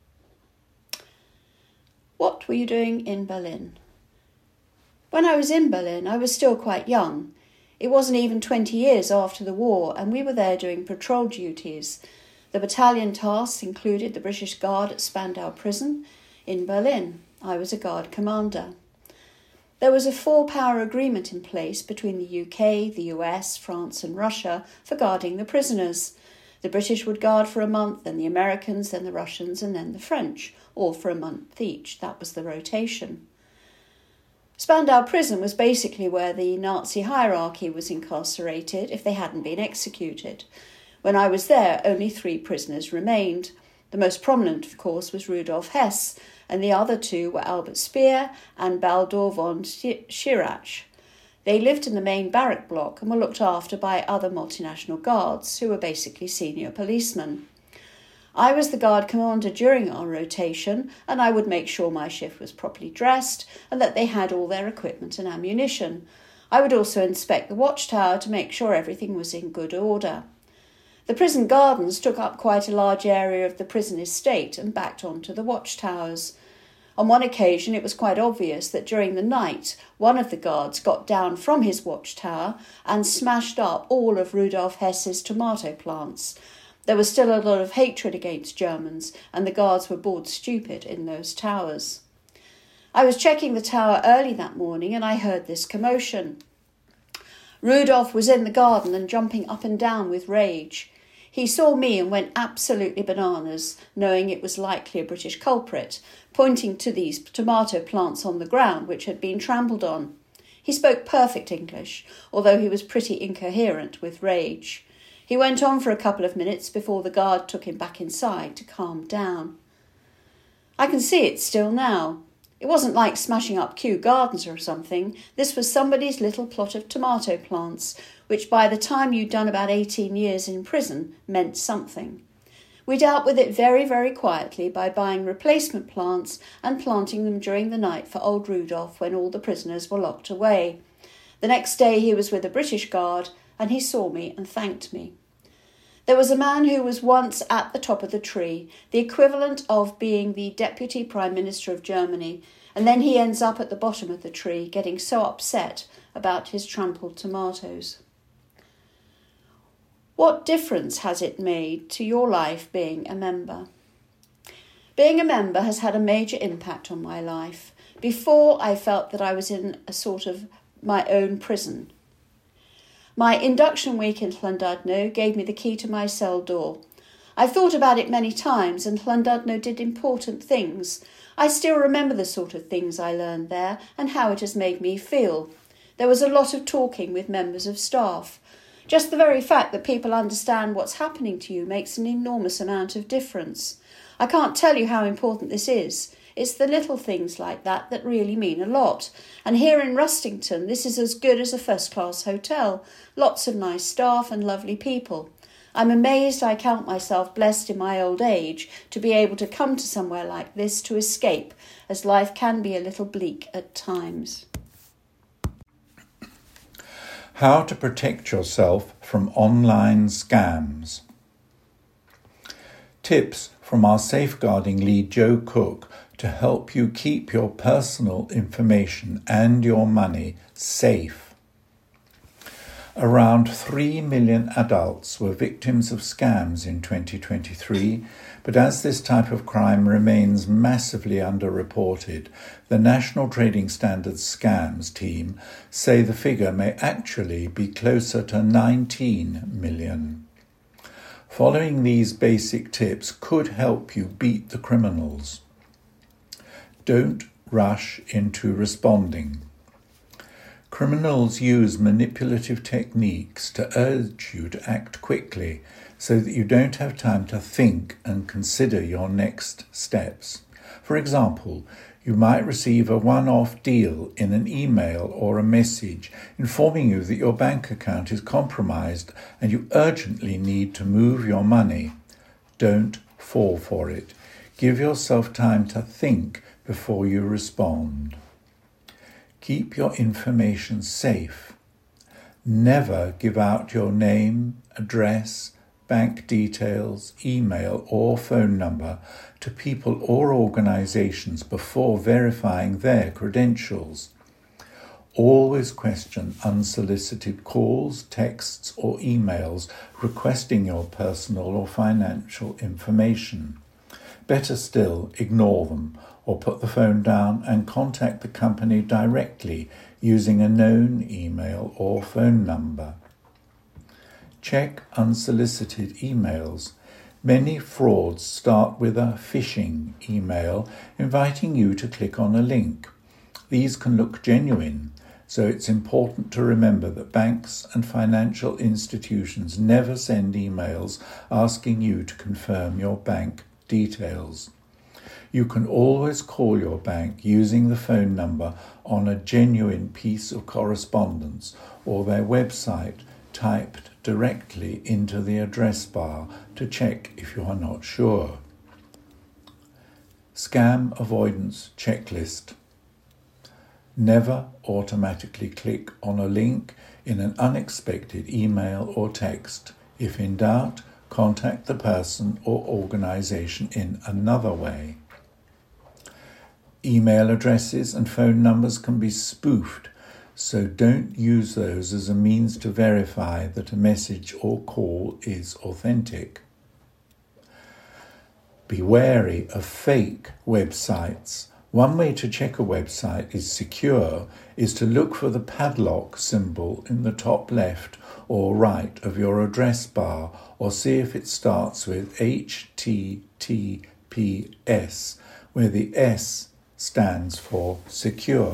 What were you doing in Berlin? When I was in Berlin, I was still quite young. It wasn't even twenty years after the war, and we were there doing patrol duties. The battalion tasks included the British Guard at Spandau Prison in Berlin. I was a guard commander. There was a four-power agreement in place between the U K, the U S, France and Russia for guarding the prisoners. The British would guard for a month, then the Americans, then the Russians and then the French, all for a month each. That was the rotation. Spandau Prison was basically where the Nazi hierarchy was incarcerated if they hadn't been executed. When I was there, only three prisoners remained. The most prominent, of course, was Rudolf Hess, and the other two were Albert Speer and Baldur von Schirach. They lived in the main barrack block and were looked after by other multinational guards, who were basically senior policemen. I was the guard commander during our rotation, and I would make sure my shift was properly dressed and that they had all their equipment and ammunition. I would also inspect the watchtower to make sure everything was in good order. The prison gardens took up quite a large area of the prison estate and backed onto the watchtowers. On one occasion, it was quite obvious that during the night, one of the guards got down from his watchtower and smashed up all of Rudolf Hess's tomato plants. There was still a lot of hatred against Germans, and the guards were bored stupid in those towers. I was checking the tower early that morning, and I heard this commotion. Rudolf was in the garden and jumping up and down with rage. He saw me and went absolutely bananas, knowing it was likely a British culprit, pointing to these tomato plants on the ground which had been trampled on. He spoke perfect English, although he was pretty incoherent with rage. He went on for a couple of minutes before the guard took him back inside to calm down. I can see it still now. It wasn't like smashing up Kew Gardens or something. This was somebody's little plot of tomato plants, which by the time you'd done about eighteen years in prison meant something. We dealt with it very, very quietly by buying replacement plants and planting them during the night for old Rudolph when all the prisoners were locked away. The next day he was with a British guard and he saw me and thanked me. There was a man who was once at the top of the tree, the equivalent of being the Deputy Prime Minister of Germany, and then he ends up at the bottom of the tree getting so upset about his trampled tomatoes. What difference has it made to your life being a member? Being a member has had a major impact on my life. Before, I felt that I was in a sort of my own prison. My induction week in Llandudno gave me the key to my cell door. I've thought about it many times, and Llandudno did important things. I still remember the sort of things I learned there and how it has made me feel. There was a lot of talking with members of staff. Just the very fact that people understand what's happening to you makes an enormous amount of difference. I can't tell you how important this is. It's the little things like that that really mean a lot. And here in Rustington, this is as good as a first-class hotel. Lots of nice staff and lovely people. I'm amazed I count myself blessed in my old age to be able to come to somewhere like this to escape, as life can be a little bleak at times. How to protect yourself from online scams. Tips from our safeguarding lead Joe Cook to help you keep your personal information and your money safe. Around three million adults were victims of scams in twenty twenty-three, but as this type of crime remains massively underreported, the National Trading Standards Scams team say the figure may actually be closer to nineteen million. Following these basic tips could help you beat the criminals. Don't rush into responding. Criminals use manipulative techniques to urge you to act quickly so that you don't have time to think and consider your next steps. For example, you might receive a one-off deal in an email or a message informing you that your bank account is compromised and you urgently need to move your money. Don't fall for it. Give yourself time to think before you respond. Keep your information safe. Never give out your name, address, bank details, email or phone number to people or organisations before verifying their credentials. Always question unsolicited calls, texts or emails requesting your personal or financial information. Better still, ignore them or put the phone down and contact the company directly using a known email or phone number. Check unsolicited emails. Many frauds start with a phishing email inviting you to click on a link. These can look genuine, so it's important to remember that banks and financial institutions never send emails asking you to confirm your bank details. You can always call your bank using the phone number on a genuine piece of correspondence or their website typed directly into the address bar to check if you are not sure. Scam avoidance checklist. Never automatically click on a link in an unexpected email or text. If in doubt, contact the person or organisation in another way. Email addresses and phone numbers can be spoofed, so don't use those as a means to verify that a message or call is authentic. Be wary of fake websites. One way to check a website is secure is to look for the padlock symbol in the top left or right of your address bar, or see if it starts with H T T P S, where the S stands for secure.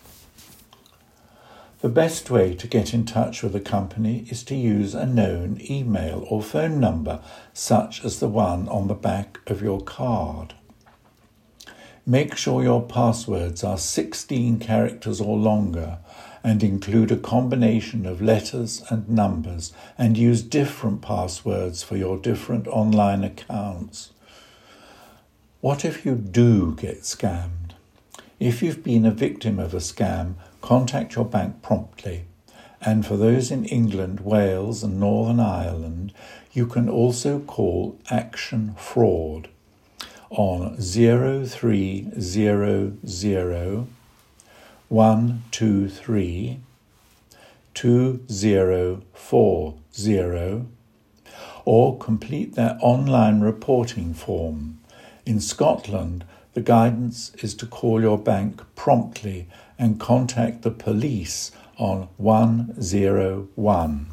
The best way to get in touch with a company is to use a known email or phone number, such as the one on the back of your card. Make sure your passwords are sixteen characters or longer and include a combination of letters and numbers, and use different passwords for your different online accounts. What if you do get scammed? If you've been a victim of a scam, contact your bank promptly. And for those in England, Wales and Northern Ireland, you can also call Action Fraud on zero three zero zero one two three two zero four zero or complete their online reporting form. In Scotland, the guidance is to call your bank promptly and contact the police on one zero one.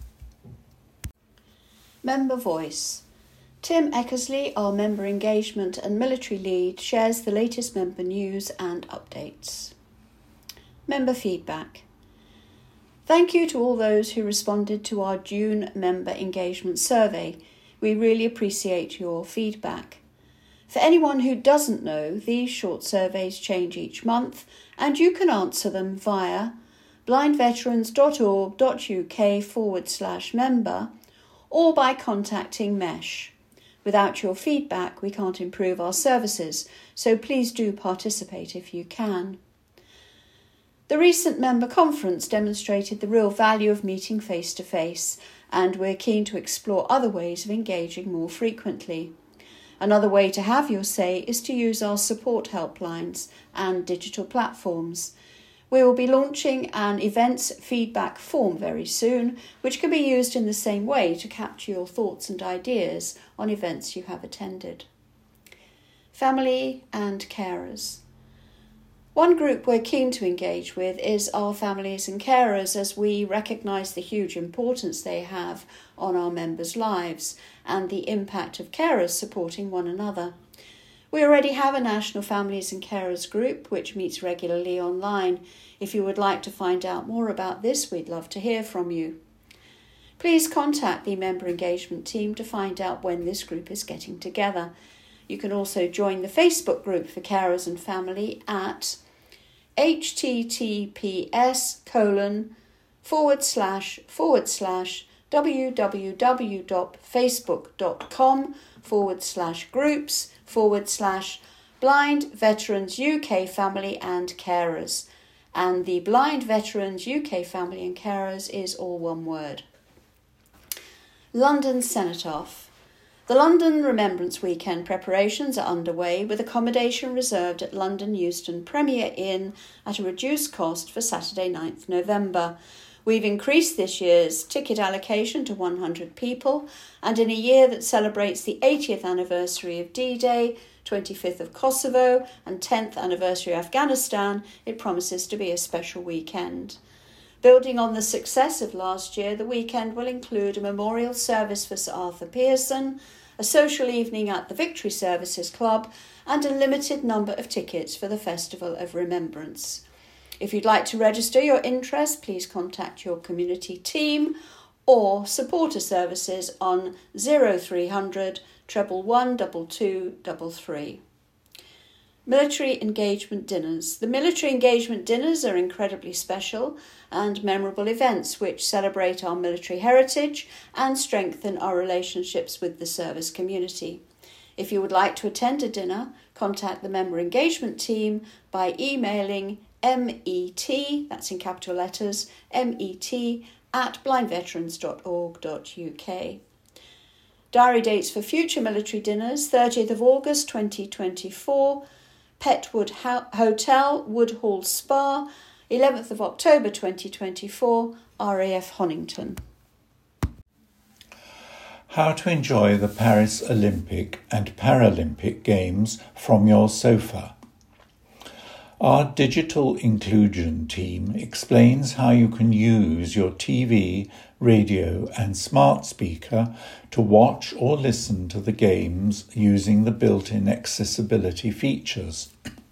Member Voice. Tim Eckersley, our Member Engagement and Military Lead, shares the latest member news and updates. Member Feedback. Thank you to all those who responded to our June Member Engagement Survey. We really appreciate your feedback. For anyone who doesn't know, these short surveys change each month and you can answer them via blindveterans.org.uk forward slash member or by contacting Mesh. Without your feedback, we can't improve our services, so please do participate if you can. The recent member conference demonstrated the real value of meeting face-to-face, and we're keen to explore other ways of engaging more frequently. Another way to have your say is to use our support helplines and digital platforms. We will be launching an events feedback form very soon, which can be used in the same way to capture your thoughts and ideas on events you have attended. Family and carers. One group we're keen to engage with is our families and carers, as we recognise the huge importance they have on our members' lives and the impact of carers supporting one another. We already have a National Families and Carers group which meets regularly online. If you would like to find out more about this, we'd love to hear from you. Please contact the member engagement team to find out when this group is getting together. You can also join the Facebook group for carers and family at https colon forward slash forward slash www.facebook.com forward slash groups forward slash Blind Veterans U K Family and Carers. And the Blind Veterans U K Family and Carers is all one word. London Cenotaph. The London Remembrance Weekend preparations are underway, with accommodation reserved at London Euston Premier Inn at a reduced cost for Saturday ninth of November. We've increased this year's ticket allocation to one hundred people, and in a year that celebrates the eightieth anniversary of D-Day, twenty-fifth of Kosovo and tenth anniversary of Afghanistan, it promises to be a special weekend. Building on the success of last year, the weekend will include a memorial service for Sir Arthur Pearson, a social evening at the Victory Services Club, and a limited number of tickets for the Festival of Remembrance. If you'd like to register your interest, please contact your community team or supporter services on zero three hundred, one one one, two two three three. Military Engagement Dinners. The Military Engagement Dinners are incredibly special and memorable events which celebrate our military heritage and strengthen our relationships with the service community. If you would like to attend a dinner, contact the Member Engagement team by emailing met, that's in capital letters, met at blindveterans dot org dot uk. Diary dates for future military dinners: thirtieth of August twenty twenty-four, Petwood Ho- Hotel, Woodhall Spa, eleventh of October twenty twenty-four, R A F Honington. How to enjoy the Paris Olympic and Paralympic Games from your sofa. Our digital inclusion team explains how you can use your T V, radio and smart speaker to watch or listen to the games using the built-in accessibility features.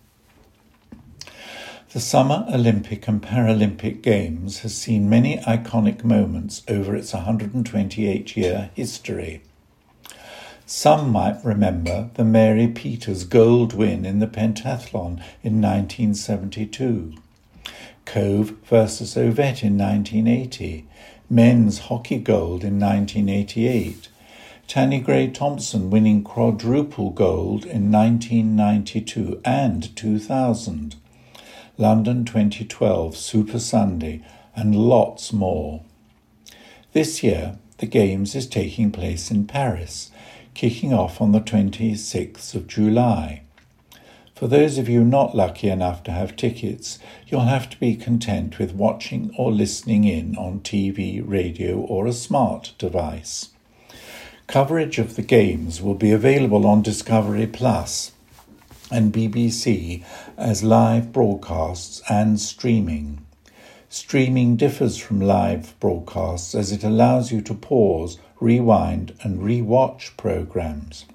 The Summer Olympic and Paralympic Games has seen many iconic moments over its one hundred twenty-eight year history. Some might remember the Mary Peters gold win in the pentathlon in nineteen seventy-two, Cove versus Ovett in nineteen eighty, men's hockey gold in nineteen eighty-eight, Tanni Grey-Thompson winning quadruple gold in nineteen ninety-two and two thousand, London twenty twelve Super Sunday, and lots more. This year, the Games is taking place in Paris, kicking off on the twenty-sixth of July. For those of you not lucky enough to have tickets, you'll have to be content with watching or listening in on T V, radio or a smart device. Coverage of the Games will be available on Discovery Plus and B B C as live broadcasts and streaming. Streaming differs from live broadcasts as it allows you to pause, rewind and re-watch programmes.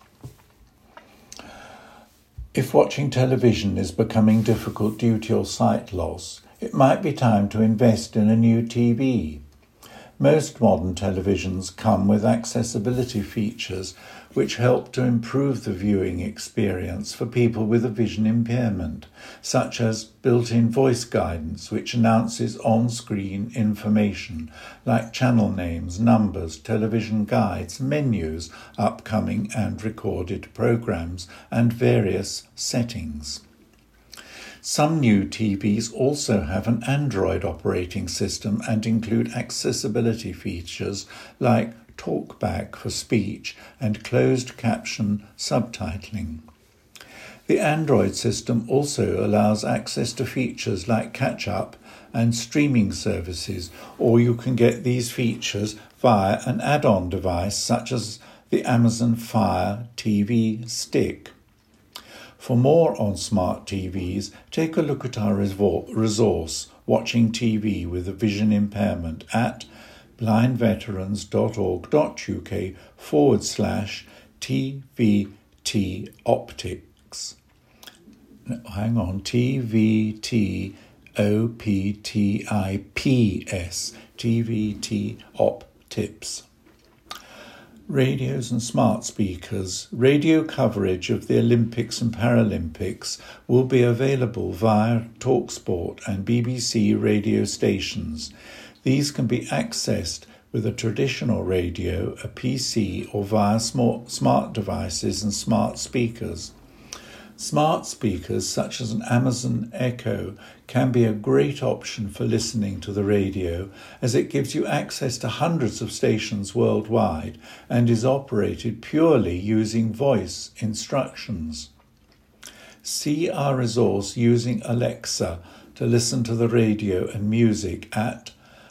If watching television is becoming difficult due to your sight loss, it might be time to invest in a new T V. Most modern televisions come with accessibility features which help to improve the viewing experience for people with a vision impairment, such as built-in voice guidance, which announces on-screen information like channel names, numbers, television guides, menus, upcoming and recorded programs, and various settings. Some new T Vs also have an Android operating system and include accessibility features like TalkBack for speech and closed caption subtitling. The Android system also allows access to features like catch-up and streaming services, or you can get these features via an add-on device such as the Amazon Fire T V Stick. For more on smart T Vs, take a look at our resource, Watching T V with a Vision Impairment, at blindveterans.org.uk forward slash TVT Optics. Hang on, T V T O P T I P S, T V T Op Tips. Radios and smart speakers. Radio coverage of the Olympics and Paralympics will be available via TalkSport and B B C radio stations. These can be accessed with a traditional radio, a P C, or via smart devices and smart speakers. Smart speakers such as an Amazon Echo can be a great option for listening to the radio, as it gives you access to hundreds of stations worldwide and is operated purely using voice instructions. See our resource Using Alexa to listen to the radio and music at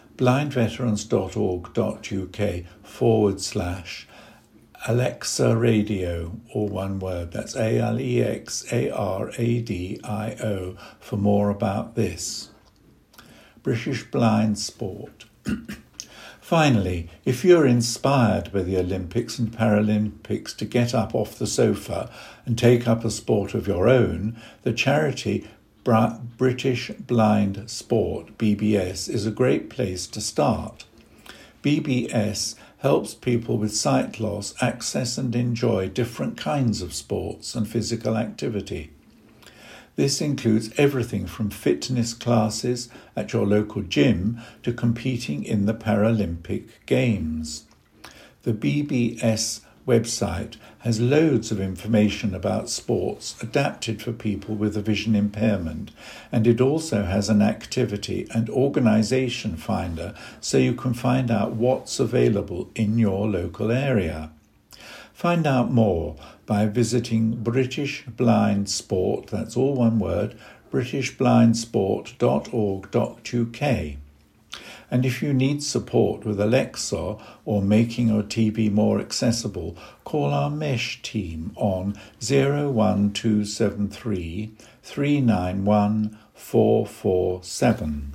blindveterans.org.uk forward slash Alexa Radio, or one word, that's A L E X A R A D I O, for more about this. British Blind Sport. Finally, if you're inspired by the Olympics and Paralympics to get up off the sofa and take up a sport of your own, the charity British Blind Sport, B B S, is a great place to start. B B S helps people with sight loss access and enjoy different kinds of sports and physical activity. This includes everything from fitness classes at your local gym to competing in the Paralympic Games. The B B S website has loads of information about sports adapted for people with a vision impairment, and it also has an activity and organisation finder so you can find out what's available in your local area. Find out more by visiting British Blind Sport, that's all one word, british blind sport dot org dot U K. And if you need support with Alexa or making your T V more accessible, call our Mesh team on zero one two seven three, three nine one, four four seven.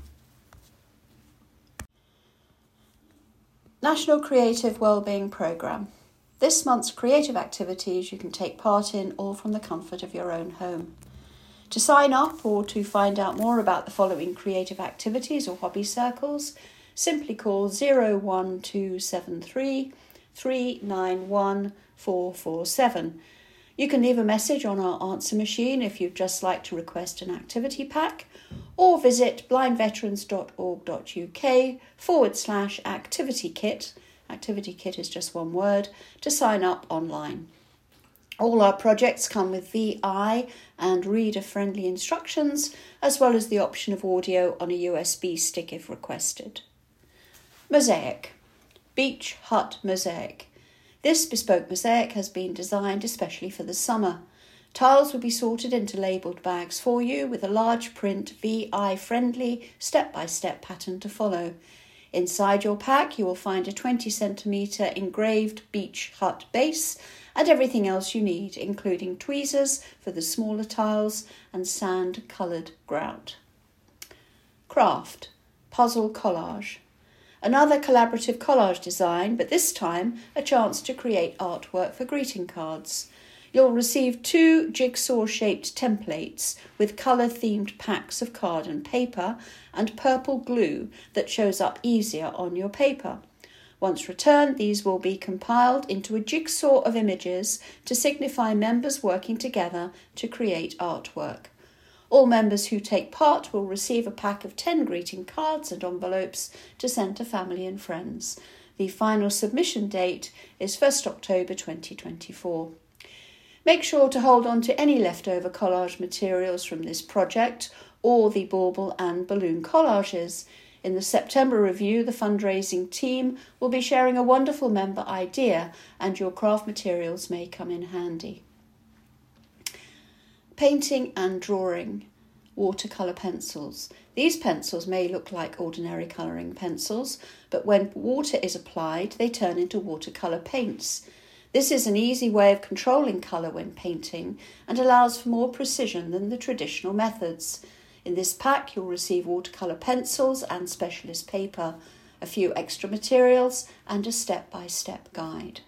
National Creative Wellbeing Programme. This month's creative activities you can take part in all from the comfort of your own home. To sign up or to find out more about the following creative activities or hobby circles, simply call zero one two seven three, three nine one, four four seven. You can leave a message on our answer machine if you'd just like to request an activity pack, or visit blindveterans.org.uk forward slash activity kit. Activity kit is just one word, to sign up online. All our projects come with V I and reader-friendly instructions, as well as the option of audio on a U S B stick if requested. Mosaic. Beach Hut Mosaic. This bespoke mosaic has been designed especially for the summer. Tiles will be sorted into labelled bags for you with a large print V I-friendly step-by-step pattern to follow. Inside your pack you will find a twenty centimetre engraved beach hut base and everything else you need, including tweezers for the smaller tiles and sand-coloured grout. Craft. Puzzle collage. Another collaborative collage design, but this time a chance to create artwork for greeting cards. You'll receive two jigsaw-shaped templates with colour-themed packs of card and paper and purple glue that shows up easier on your paper. Once returned, these will be compiled into a jigsaw of images to signify members working together to create artwork. All members who take part will receive a pack of ten greeting cards and envelopes to send to family and friends. The final submission date is first October twenty twenty-four. Make sure to hold on to any leftover collage materials from this project or the bauble and balloon collages. In the September review, the fundraising team will be sharing a wonderful member idea, and your craft materials may come in handy. Painting and drawing. Watercolour pencils. These pencils may look like ordinary colouring pencils, but when water is applied, they turn into watercolour paints. This is an easy way of controlling colour when painting and allows for more precision than the traditional methods. In this pack, you'll receive watercolour pencils and specialist paper, a few extra materials, and a step-by-step guide.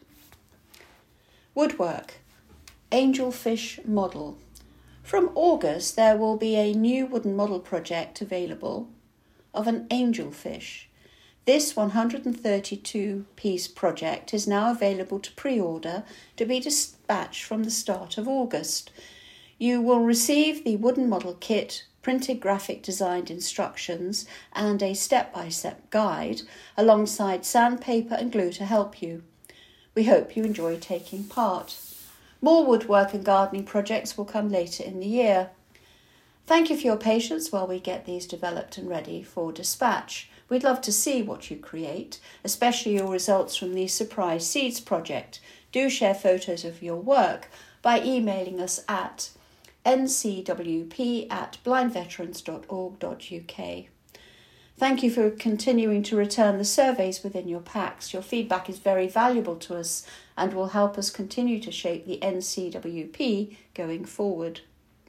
Woodwork. Angelfish model. From August, there will be a new wooden model project available of an angelfish. This one hundred thirty-two piece project is now available to pre-order to be dispatched from the start of August. You will receive the wooden model kit, printed graphic designed instructions and a step-by-step guide alongside sandpaper and glue to help you. We hope you enjoy taking part. More woodwork and gardening projects will come later in the year. Thank you for your patience while we get these developed and ready for dispatch. We'd love to see what you create, especially your results from the Surprise Seeds project. Do share photos of your work by emailing us at n c w p at blind veterans dot org dot u k. Thank you for continuing to return the surveys within your packs. Your feedback is very valuable to us and will help us continue to shape the N C W P going forward.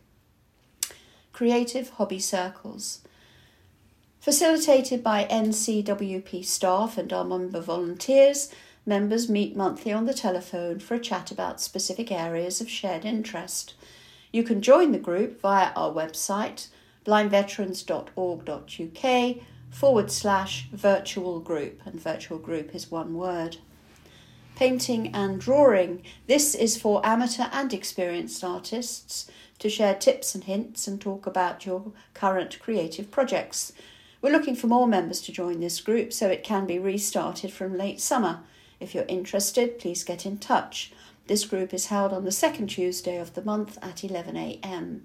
Creative Hobby Circles. Facilitated by N C W P staff and our member volunteers, members meet monthly on the telephone for a chat about specific areas of shared interest. You can join the group via our website, blind veterans dot org dot u k forward slash virtual group, and virtual group is one word. Painting and drawing. This is for amateur and experienced artists to share tips and hints and talk about your current creative projects. We're looking for more members to join this group so it can be restarted from late summer. If you're interested, please get in touch. This group is held on the second Tuesday of the month at eleven a m.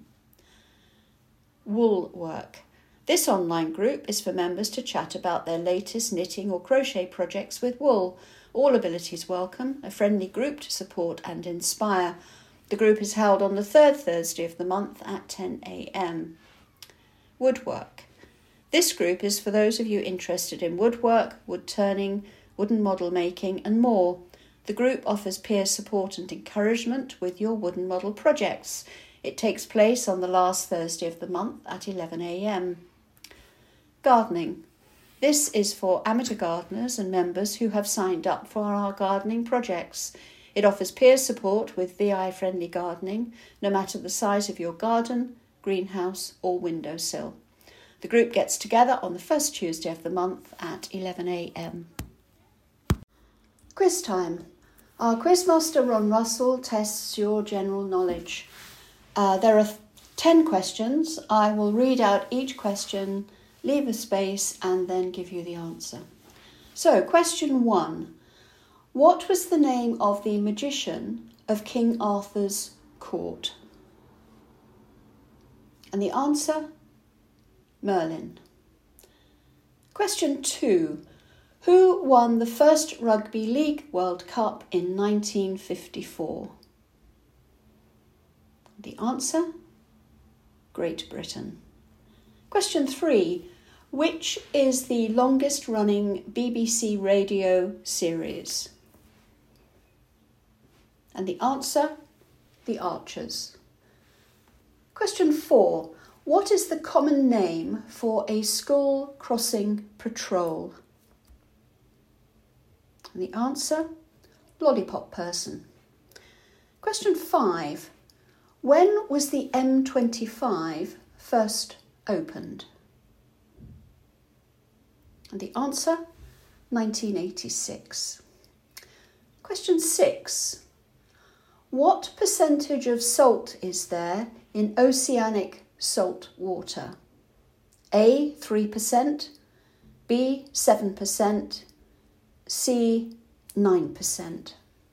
Wool work. This online group is for members to chat about their latest knitting or crochet projects with wool. All abilities welcome, a friendly group to support and inspire. The group is held on the third Thursday of the month at ten a m. Woodwork. This group is for those of you interested in woodwork, wood turning, wooden model making and more. The group offers peer support and encouragement with your wooden model projects. It takes place on the last Thursday of the month at eleven a m. Gardening. This is for amateur gardeners and members who have signed up for our gardening projects. It offers peer support with V I-friendly gardening, no matter the size of your garden, greenhouse or windowsill. The group gets together on the first Tuesday of the month at eleven a m. Quiz time. Our quizmaster Ron Russell tests your general knowledge. Uh, there are ten questions. I will read out each question, leave a space and then give you the answer. So, question one. What was the name of the magician of King Arthur's court? And the answer? Merlin. Question two. Who won the first Rugby League World Cup in nineteen fifty-four? The answer? Great Britain. Question three. Which is the longest running B B C radio series? And the answer? The Archers. Question four. What is the common name for a school crossing patrol? And the answer? Lollipop person. Question five. When was the M twenty-five first opened? And the answer? nineteen eighty-six. Question six. What percentage of salt is there in oceanic salt water? A, three percent, B, seven percent, C, nine percent.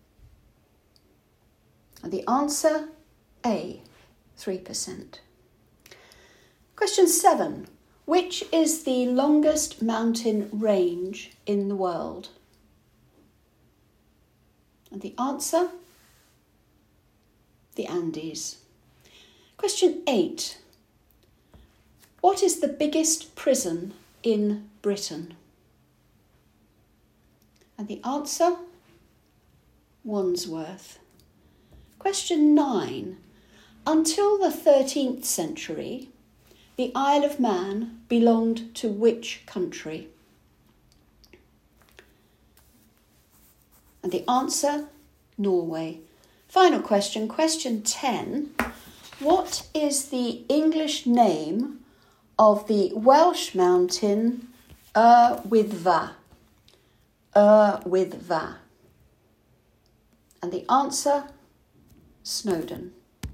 And the answer, A, three percent. Question seven. Which is the longest mountain range in the world? And the answer, the Andes. Question eight. What is the biggest prison in Britain? And the answer, Wandsworth. Question nine. Until the thirteenth century, the Isle of Man belonged to which country? And the answer, Norway. Final question, question ten. What is the English name of the Welsh mountain Yr Wyddfa? Yr Wyddfa. And the answer, Snowdon.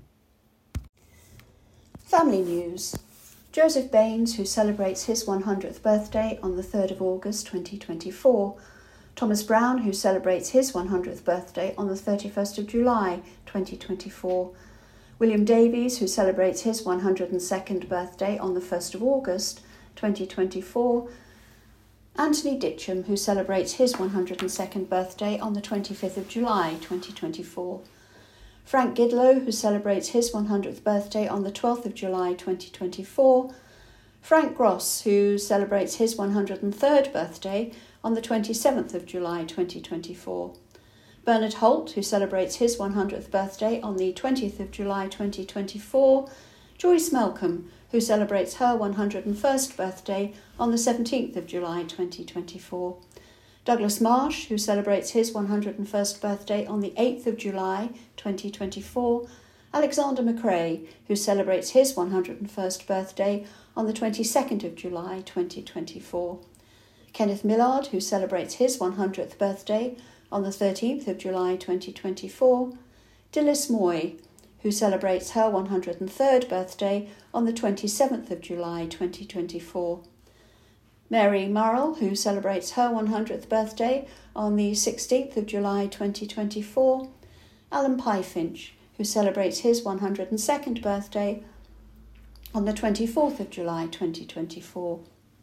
Family news. Joseph Baines, who celebrates his one hundredth birthday on the third of August twenty twenty-four. Thomas Brown, who celebrates his one hundredth birthday on the thirty-first of July twenty twenty-four. William Davies, who celebrates his one hundred second birthday on the first of August twenty twenty-four. Anthony Ditcham, who celebrates his one hundred second birthday on the twenty-fifth of July twenty twenty-four. Frank Gidlow, who celebrates his one hundredth birthday on the twelfth of July twenty twenty-four. Frank Gross, who celebrates his one hundred third birthday on the twenty-seventh of July twenty twenty-four. Bernard Holt, who celebrates his one hundredth birthday on the twentieth of July twenty twenty-four. Joyce Malcolm, who celebrates her one hundred first birthday on the seventeenth of July twenty twenty-four. Douglas Marsh, who celebrates his one hundred first birthday on the eighth of July twenty twenty-four. Alexander McRae, who celebrates his one hundred first birthday on the twenty-second of July twenty twenty-four. Kenneth Millard, who celebrates his one hundredth birthday on the thirteenth of July twenty twenty-four. Dilys Moy, who celebrates her one hundred third birthday on the twenty-seventh of July twenty twenty-four. Mary Murrell, who celebrates her one hundredth birthday on the sixteenth of July twenty twenty-four. Alan Pyfinch, who celebrates his one hundred second birthday on the twenty-fourth of July twenty twenty-four.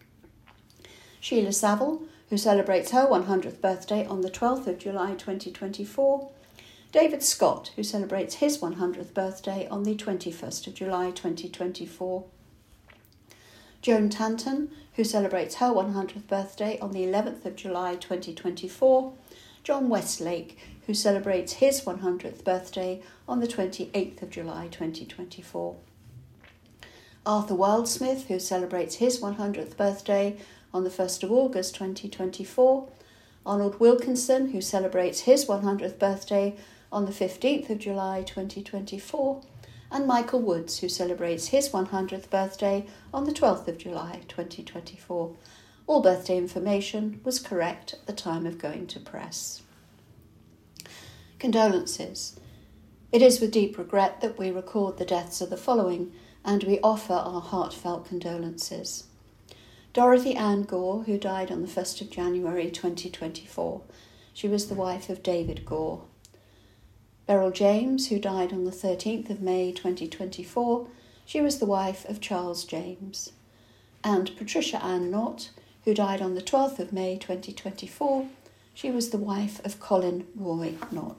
Sheila Saville, who celebrates her one hundredth birthday on the twelfth of July twenty twenty-four. David Scott, who celebrates his one hundredth birthday on the twenty-first of July twenty twenty-four. Joan Tanton, who celebrates her one hundredth birthday on the eleventh of July twenty twenty-four. John Westlake, who celebrates his one hundredth birthday on the twenty-eighth of July twenty twenty-four. Arthur Wildsmith, who celebrates his one hundredth birthday on the first of August twenty twenty-four. Arnold Wilkinson, who celebrates his one hundredth birthday on the fifteenth of July twenty twenty-four. And Michael Woods, who celebrates his one hundredth birthday on the twelfth of July twenty twenty-four. All birthday information was correct at the time of going to press. Condolences. It is with deep regret that we record the deaths of the following, and we offer our heartfelt condolences. Dorothy Ann Gore, who died on the first of January twenty twenty-four. She was the wife of David Gore. Beryl James, who died on the thirteenth of May twenty twenty-four. She was the wife of Charles James. And Patricia Ann Knott, who died on the twelfth of May twenty twenty-four. She was the wife of Colin Roy Knott.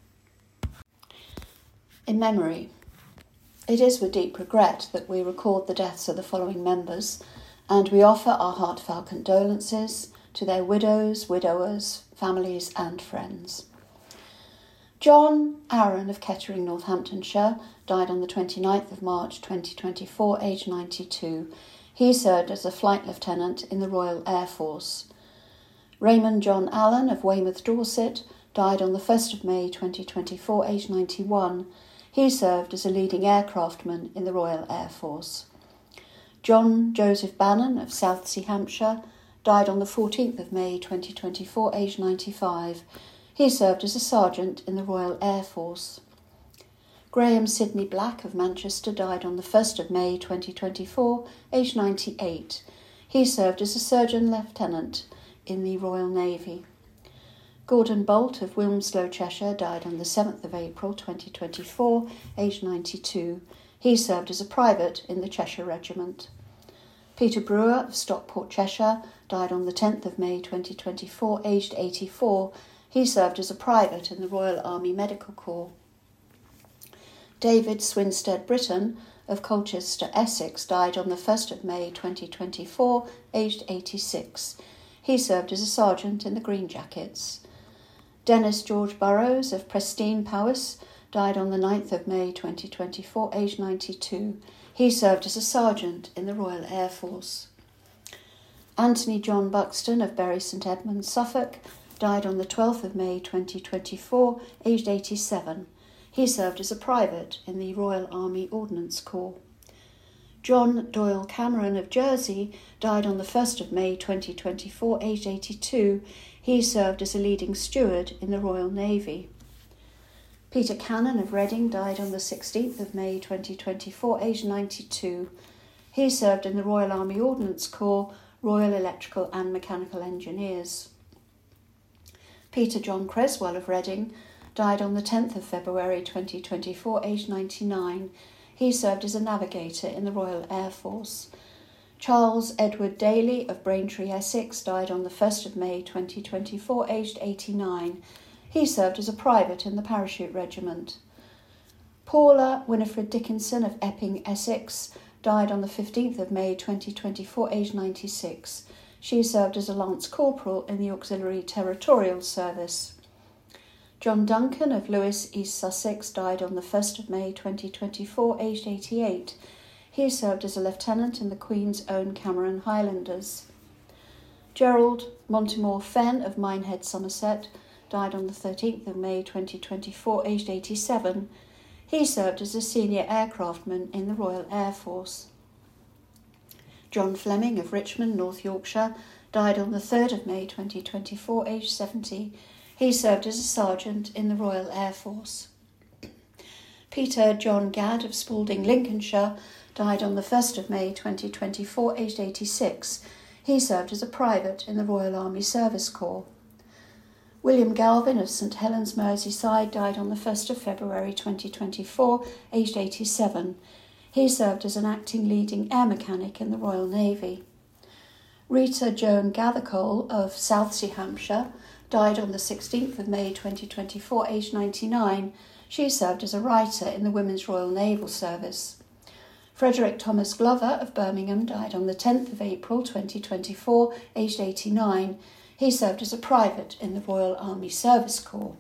In memory. It is with deep regret that we record the deaths of the following members, and we offer our heartfelt condolences to their widows, widowers, families and friends. John Aaron of Kettering, Northamptonshire, died on the twenty-ninth of March twenty twenty-four, aged ninety-two. He served as a flight lieutenant in the Royal Air Force. Raymond John Allen of Weymouth, Dorset, died on the first of May twenty twenty-four, aged ninety-one. He served as a leading aircraftman in the Royal Air Force. John Joseph Bannon of Southsea, Hampshire, died on the fourteenth of May twenty twenty-four, aged ninety-five. He served as a sergeant in the Royal Air Force. Graham Sidney Black of Manchester died on the first of May twenty twenty-four, aged ninety-eight. He served as a surgeon lieutenant in the Royal Navy. Gordon Bolt of Wilmslow, Cheshire died on the seventh of April twenty twenty-four, aged ninety-two. He served as a private in the Cheshire Regiment. Peter Brewer of Stockport, Cheshire died on the tenth of May twenty twenty-four, aged eighty-four. He served as a private in the Royal Army Medical Corps. David Swinstead Britton of Colchester, Essex died on the first of May twenty twenty-four, aged eighty-six. He served as a sergeant in the Green Jackets. Dennis George Burrows of Prestine, Powys died on the ninth of May twenty twenty-four, aged ninety-two. He served as a sergeant in the Royal Air Force. Anthony John Buxton of Bury St Edmunds, Suffolk died on the twelfth of May twenty twenty-four, aged eighty-seven. He served as a private in the Royal Army Ordnance Corps. John Doyle Cameron of Jersey died on the first of May twenty twenty-four, aged eighty-two. He served as a leading steward in the Royal Navy. Peter Cannon of Reading died on the sixteenth of May twenty twenty-four, aged ninety-two. He served in the Royal Army Ordnance Corps, Royal Electrical and Mechanical Engineers. Peter John Creswell of Reading died on the tenth of February twenty twenty-four, aged ninety-nine. He served as a navigator in the Royal Air Force. Charles Edward Daly of Braintree, Essex died on the first of May twenty twenty-four, aged eighty-nine. He served as a private in the Parachute Regiment. Paula Winifred Dickinson of Epping, Essex died on the fifteenth of May twenty twenty-four, aged ninety-six. She served as a Lance Corporal in the Auxiliary Territorial Service. John Duncan of Lewes, East Sussex died on the first of May twenty twenty-four, aged eighty-eight. He served as a lieutenant in the Queen's Own Cameron Highlanders. Gerald Montimore Fenn of Minehead, Somerset died on the thirteenth of May twenty twenty-four, aged eighty-seven. He served as a senior aircraftman in the Royal Air Force. John Fleming of Richmond, North Yorkshire died on the third of May twenty twenty-four, aged seventy. He served as a sergeant in the Royal Air Force. Peter John Gadd of Spalding, Lincolnshire died on the first of May twenty twenty-four, aged eighty-six. He served as a private in the Royal Army Service Corps. William Galvin of St Helens, Merseyside died on the first of February twenty twenty-four, aged eighty-seven. He served as an acting leading air mechanic in the Royal Navy. Rita Joan Gathercole of Southsea, Hampshire died on the sixteenth of May twenty twenty-four, aged ninety-nine. She served as a writer in the Women's Royal Naval Service. Frederick Thomas Glover of Birmingham died on the tenth of April twenty twenty-four, aged eighty-nine. He served as a private in the Royal Army Service Corps.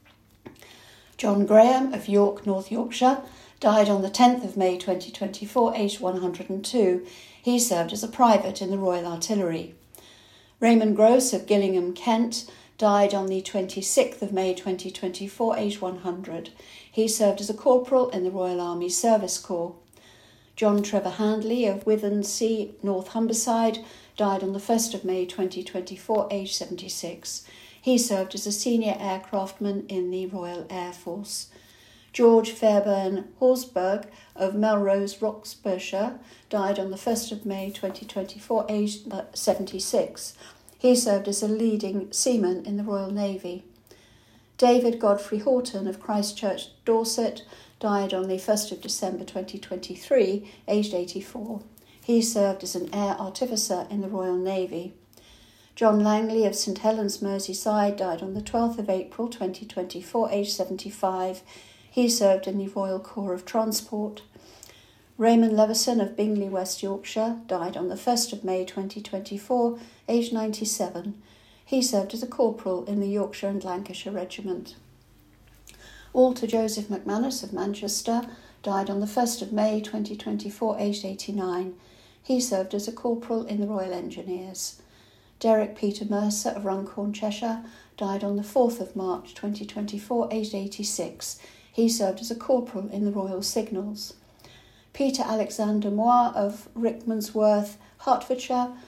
John Graham of York, North Yorkshire died on the tenth of May twenty twenty-four, aged one hundred two. He served as a private in the Royal Artillery. Raymond Gross of Gillingham, Kent died on the twenty-sixth of May twenty twenty-four, aged one hundred. He served as a corporal in the Royal Army Service Corps. John Trevor Handley of Withensea, North Humberside died on the first of May twenty twenty-four, aged seventy-six. He served as a senior aircraftman in the Royal Air Force. George Fairbairn Horsburgh of Melrose, Roxburghshire died on the first of May twenty twenty-four, aged seventy-six. He served as a leading seaman in the Royal Navy. David Godfrey Horton of Christchurch, Dorset died on the first of December twenty twenty-three, aged eighty-four. He served as an air artificer in the Royal Navy. John Langley of St Helens, Merseyside died on the twelfth of April twenty twenty-four, aged seventy-five. He served in the Royal Corps of Transport. Raymond Levison of Bingley, West Yorkshire died on the first of May twenty twenty-four, aged ninety-seven. He served as a corporal in the Yorkshire and Lancashire Regiment. Walter Joseph McManus of Manchester died on the first of May twenty twenty-four, aged eighty-nine. He served as a corporal in the Royal Engineers. Derek Peter Mercer of Runcorn, Cheshire died on the fourth of March twenty twenty-four, aged eighty-six. He served as a corporal in the Royal Signals. Peter Alexander Moir of Rickmansworth, Hertfordshire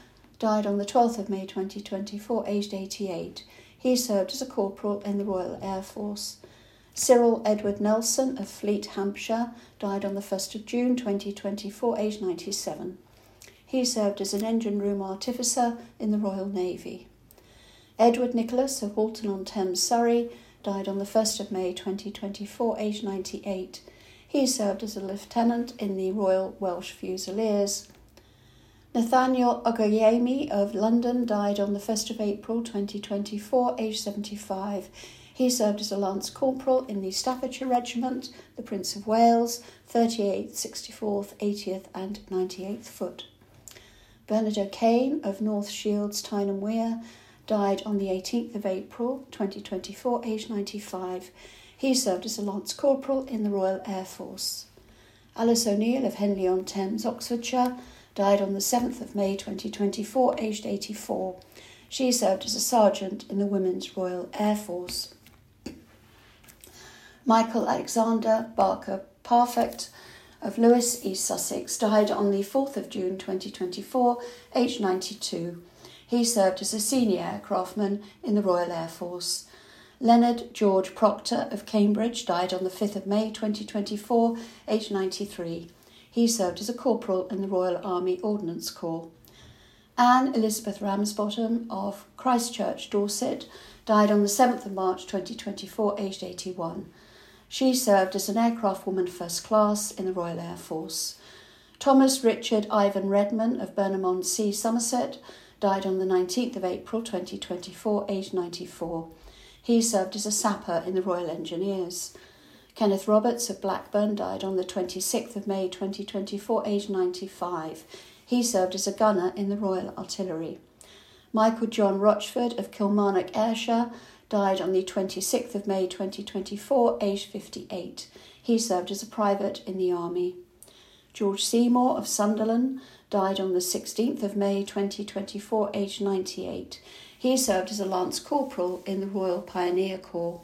died on the twelfth of May twenty twenty-four, aged eighty-eight. He served as a corporal in the Royal Air Force. Cyril Edward Nelson of Fleet, Hampshire, died on the first of June twenty twenty-four, aged ninety-seven. He served as an engine room artificer in the Royal Navy. Edward Nicholas of Walton-on-Thames, Surrey, died on the first of May twenty twenty-four, aged ninety-eight. He served as a lieutenant in the Royal Welsh Fusiliers. Nathaniel Ogoyemi of London died on the first of April twenty twenty-four, aged seventy-five. He served as a Lance Corporal in the Staffordshire Regiment, the Prince of Wales, thirty-eighth, sixty-fourth, eightieth and ninety-eighth Foot. Bernard O'Kane of North Shields, Tyne and Wear, died on the eighteenth of April twenty twenty-four, aged ninety-five. He served as a Lance Corporal in the Royal Air Force. Alice O'Neill of Henley-on-Thames, Oxfordshire, died on the seventh of May twenty twenty-four, aged eighty-four. She served as a sergeant in the Women's Royal Air Force. Michael Alexander Barker Parfect of Lewes, East Sussex, died on the fourth of June twenty twenty-four, aged ninety-two. He served as a senior aircraftman in the Royal Air Force. Leonard George Proctor of Cambridge died on the fifth of May twenty twenty-four, aged ninety-three. He served as a corporal in the Royal Army Ordnance Corps. Anne Elizabeth Ramsbottom of Christchurch, Dorset, died on the seventh of March twenty twenty-four, aged eighty-one. She served as an aircraft woman first class in the Royal Air Force. Thomas Richard Ivan Redman of Burnham-on-Sea, Somerset, died on the nineteenth of April twenty twenty-four, aged ninety-four. He served as a sapper in the Royal Engineers. Kenneth Roberts of Blackburn died on the twenty-sixth of May twenty twenty-four, aged ninety-five. He served as a gunner in the Royal Artillery. Michael John Rochford of Kilmarnock, Ayrshire, died on the twenty-sixth of May twenty twenty-four, aged fifty-eight. He served as a private in the Army. George Seymour of Sunderland died on the sixteenth of May twenty twenty-four, aged ninety-eight. He served as a Lance Corporal in the Royal Pioneer Corps.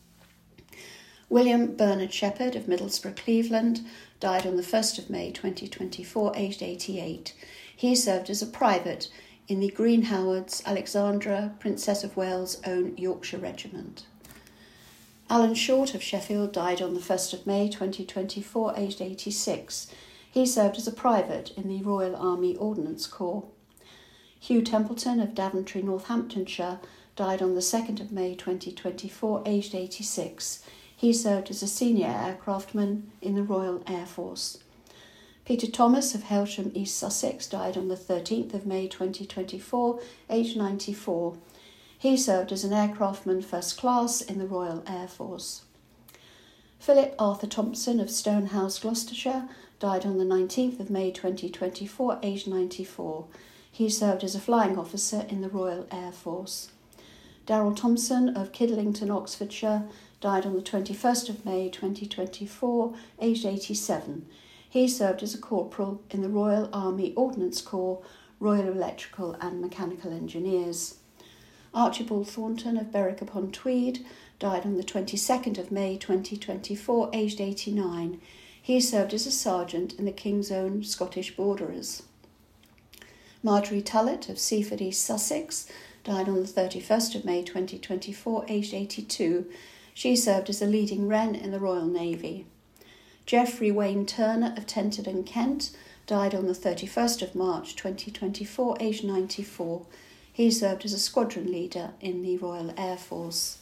William Bernard Shepherd of Middlesbrough, Cleveland, died on the first of May twenty twenty-four, aged eighty-eight. He served as a private in the Green Howards Alexandra, Princess of Wales' own Yorkshire Regiment. Alan Short of Sheffield died on the first of May twenty twenty-four, aged eighty-six. He served as a private in the Royal Army Ordnance Corps. Hugh Templeton of Daventry, Northamptonshire, died on the second of May twenty twenty-four, aged eighty-six. He served as a senior aircraftman in the Royal Air Force. Peter Thomas of Helsham, East Sussex, died on the thirteenth of May twenty twenty-four, aged ninety-four. He served as an aircraftman first class in the Royal Air Force. Philip Arthur Thompson of Stonehouse, Gloucestershire, died on the nineteenth of May twenty twenty-four, aged ninety-four. He served as a flying officer in the Royal Air Force. Darrell Thompson of Kidlington, Oxfordshire, died on the twenty-first of May twenty twenty-four, aged eighty-seven. He served as a corporal in the Royal Army Ordnance Corps, Royal Electrical and Mechanical Engineers. Archibald Thornton of Berwick-upon-Tweed died on the twenty-second of May twenty twenty-four, aged eighty-nine. He served as a sergeant in the King's Own Scottish Borderers. Marjorie Tullett of Seaford, East Sussex, died on the thirty-first of May twenty twenty-four, aged eighty-two. She served as a leading wren in the Royal Navy. Geoffrey Wayne Turner of Tenterden, Kent, died on the thirty-first of March twenty twenty-four, aged ninety-four. He served as a squadron leader in the Royal Air Force.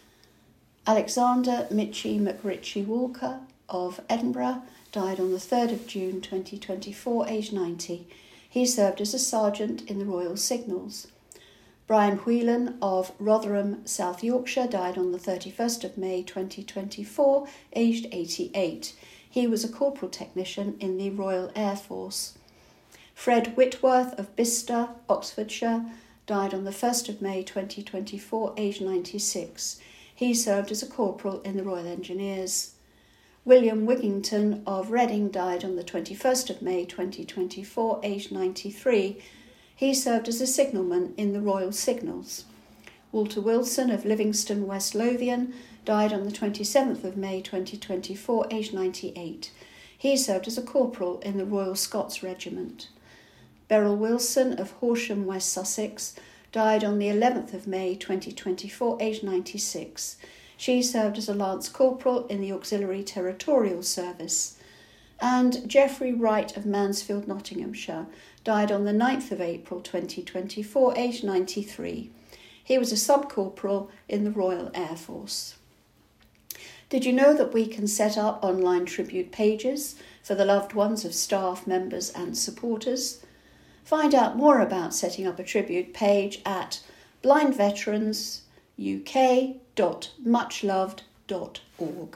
Alexander Mitchie McRitchie Walker of Edinburgh died on the third of June twenty twenty-four, aged ninety. He served as a sergeant in the Royal Signals. Brian Whelan of Rotherham, South Yorkshire, died on the thirty-first of May twenty twenty-four, aged eighty-eight. He was a corporal technician in the Royal Air Force. Fred Whitworth of Bicester, Oxfordshire, died on the first of May twenty twenty-four, aged ninety-six. He served as a corporal in the Royal Engineers. William Wigington of Reading died on the twenty-first of May twenty twenty-four, aged ninety-three. He served as a signalman in the Royal Signals. Walter Wilson of Livingston, West Lothian, died on the twenty-seventh of May twenty twenty-four, aged ninety-eight. He served as a corporal in the Royal Scots Regiment. Beryl Wilson of Horsham, West Sussex, died on the eleventh of May twenty twenty-four, aged ninety-six. She served as a Lance Corporal in the Auxiliary Territorial Service. And Geoffrey Wright of Mansfield, Nottinghamshire, died on the ninth of April twenty twenty-four, aged ninety-three. He was a sub-corporal in the Royal Air Force. Did you know that we can set up online tribute pages for the loved ones of staff, members and supporters? Find out more about setting up a tribute page at blind veterans u k dot much loved dot org.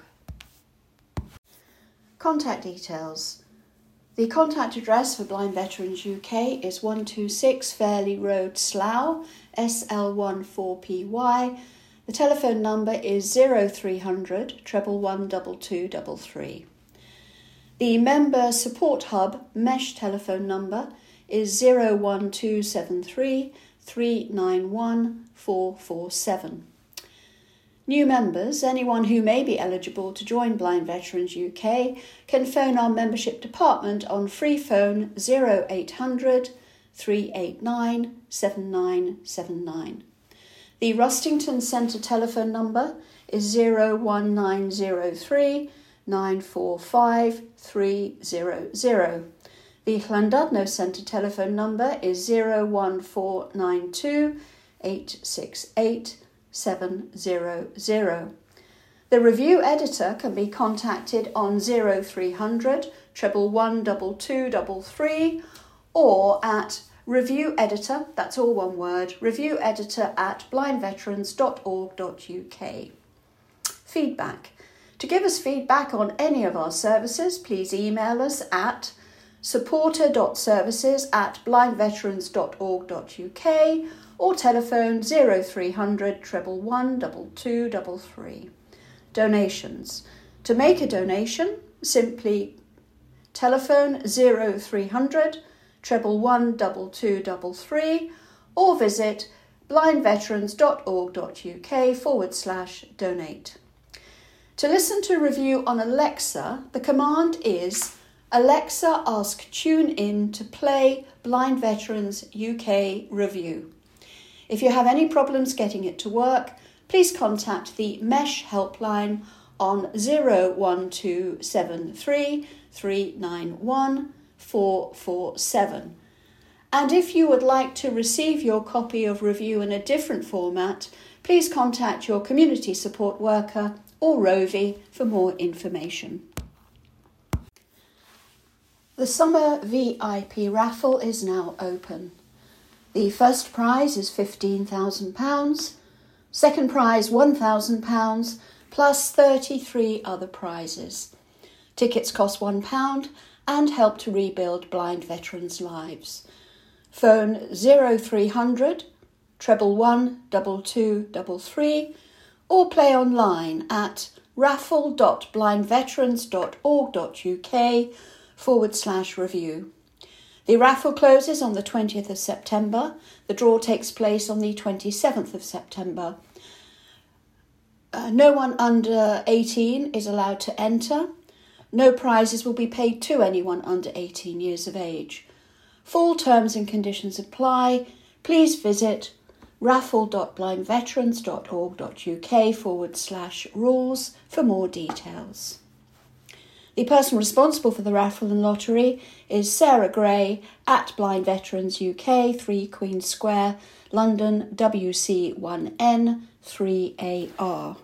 Contact details. The contact address for Blind Veterans U K is one two six Fairley Road, Slough, S L one four P Y. The telephone number is zero three hundred, one one one, two two three three. The Member Support Hub Mesh telephone number is zero one two seven three, three nine one, four four seven. New members, anyone who may be eligible to join Blind Veterans U K, can phone our membership department on free phone zero eight hundred, three eight nine, seven nine seven nine. The Rustington Centre telephone number is zero one nine zero three, nine four five, three zero zero. The Llandudno Centre telephone number is zero one four nine two, eight six eight, seven zero zero. The review editor can be contacted on zero three hundred, one one one, two two three three or at review editor, that's all one word, review editor at blind veterans dot org dot u k. Feedback. To give us feedback on any of our services, please email us at supporter dot services at blind veterans dot org dot u k or telephone zero three hundred, one one one, two two three three. Donations. To make a donation, simply telephone zero three hundred, one one one, two two three three or visit blind veterans dot org dot u k forward slash donate. To listen to a review on Alexa, the command is Alexa, ask TuneIn to play Blind Veterans U K review. If you have any problems getting it to work, please contact the Mesh helpline on zero one two seven three, three nine one, four four seven. And if you would like to receive your copy of review in a different format, please contact your community support worker or Rovi for more information. The summer V I P raffle is now open. The first prize is fifteen thousand pounds, second prize one thousand pounds, plus thirty-three other prizes. Tickets cost one pound and help to rebuild blind veterans' lives. Phone zero three hundred, one one one, two two three three or play online at raffle dot blind veterans dot org dot u k forward slash review. The raffle closes on the twentieth of September. The draw takes place on the twenty-seventh of September. Uh, no one under eighteen is allowed to enter. No prizes will be paid to anyone under eighteen years of age. Full terms and conditions apply. Please visit raffle dot blind veterans dot org dot u k forward slash rules for more details. The person responsible for the raffle and lottery is Sarah Gray at Blind Veterans U K, three Queen Square, London, W C one N three A R.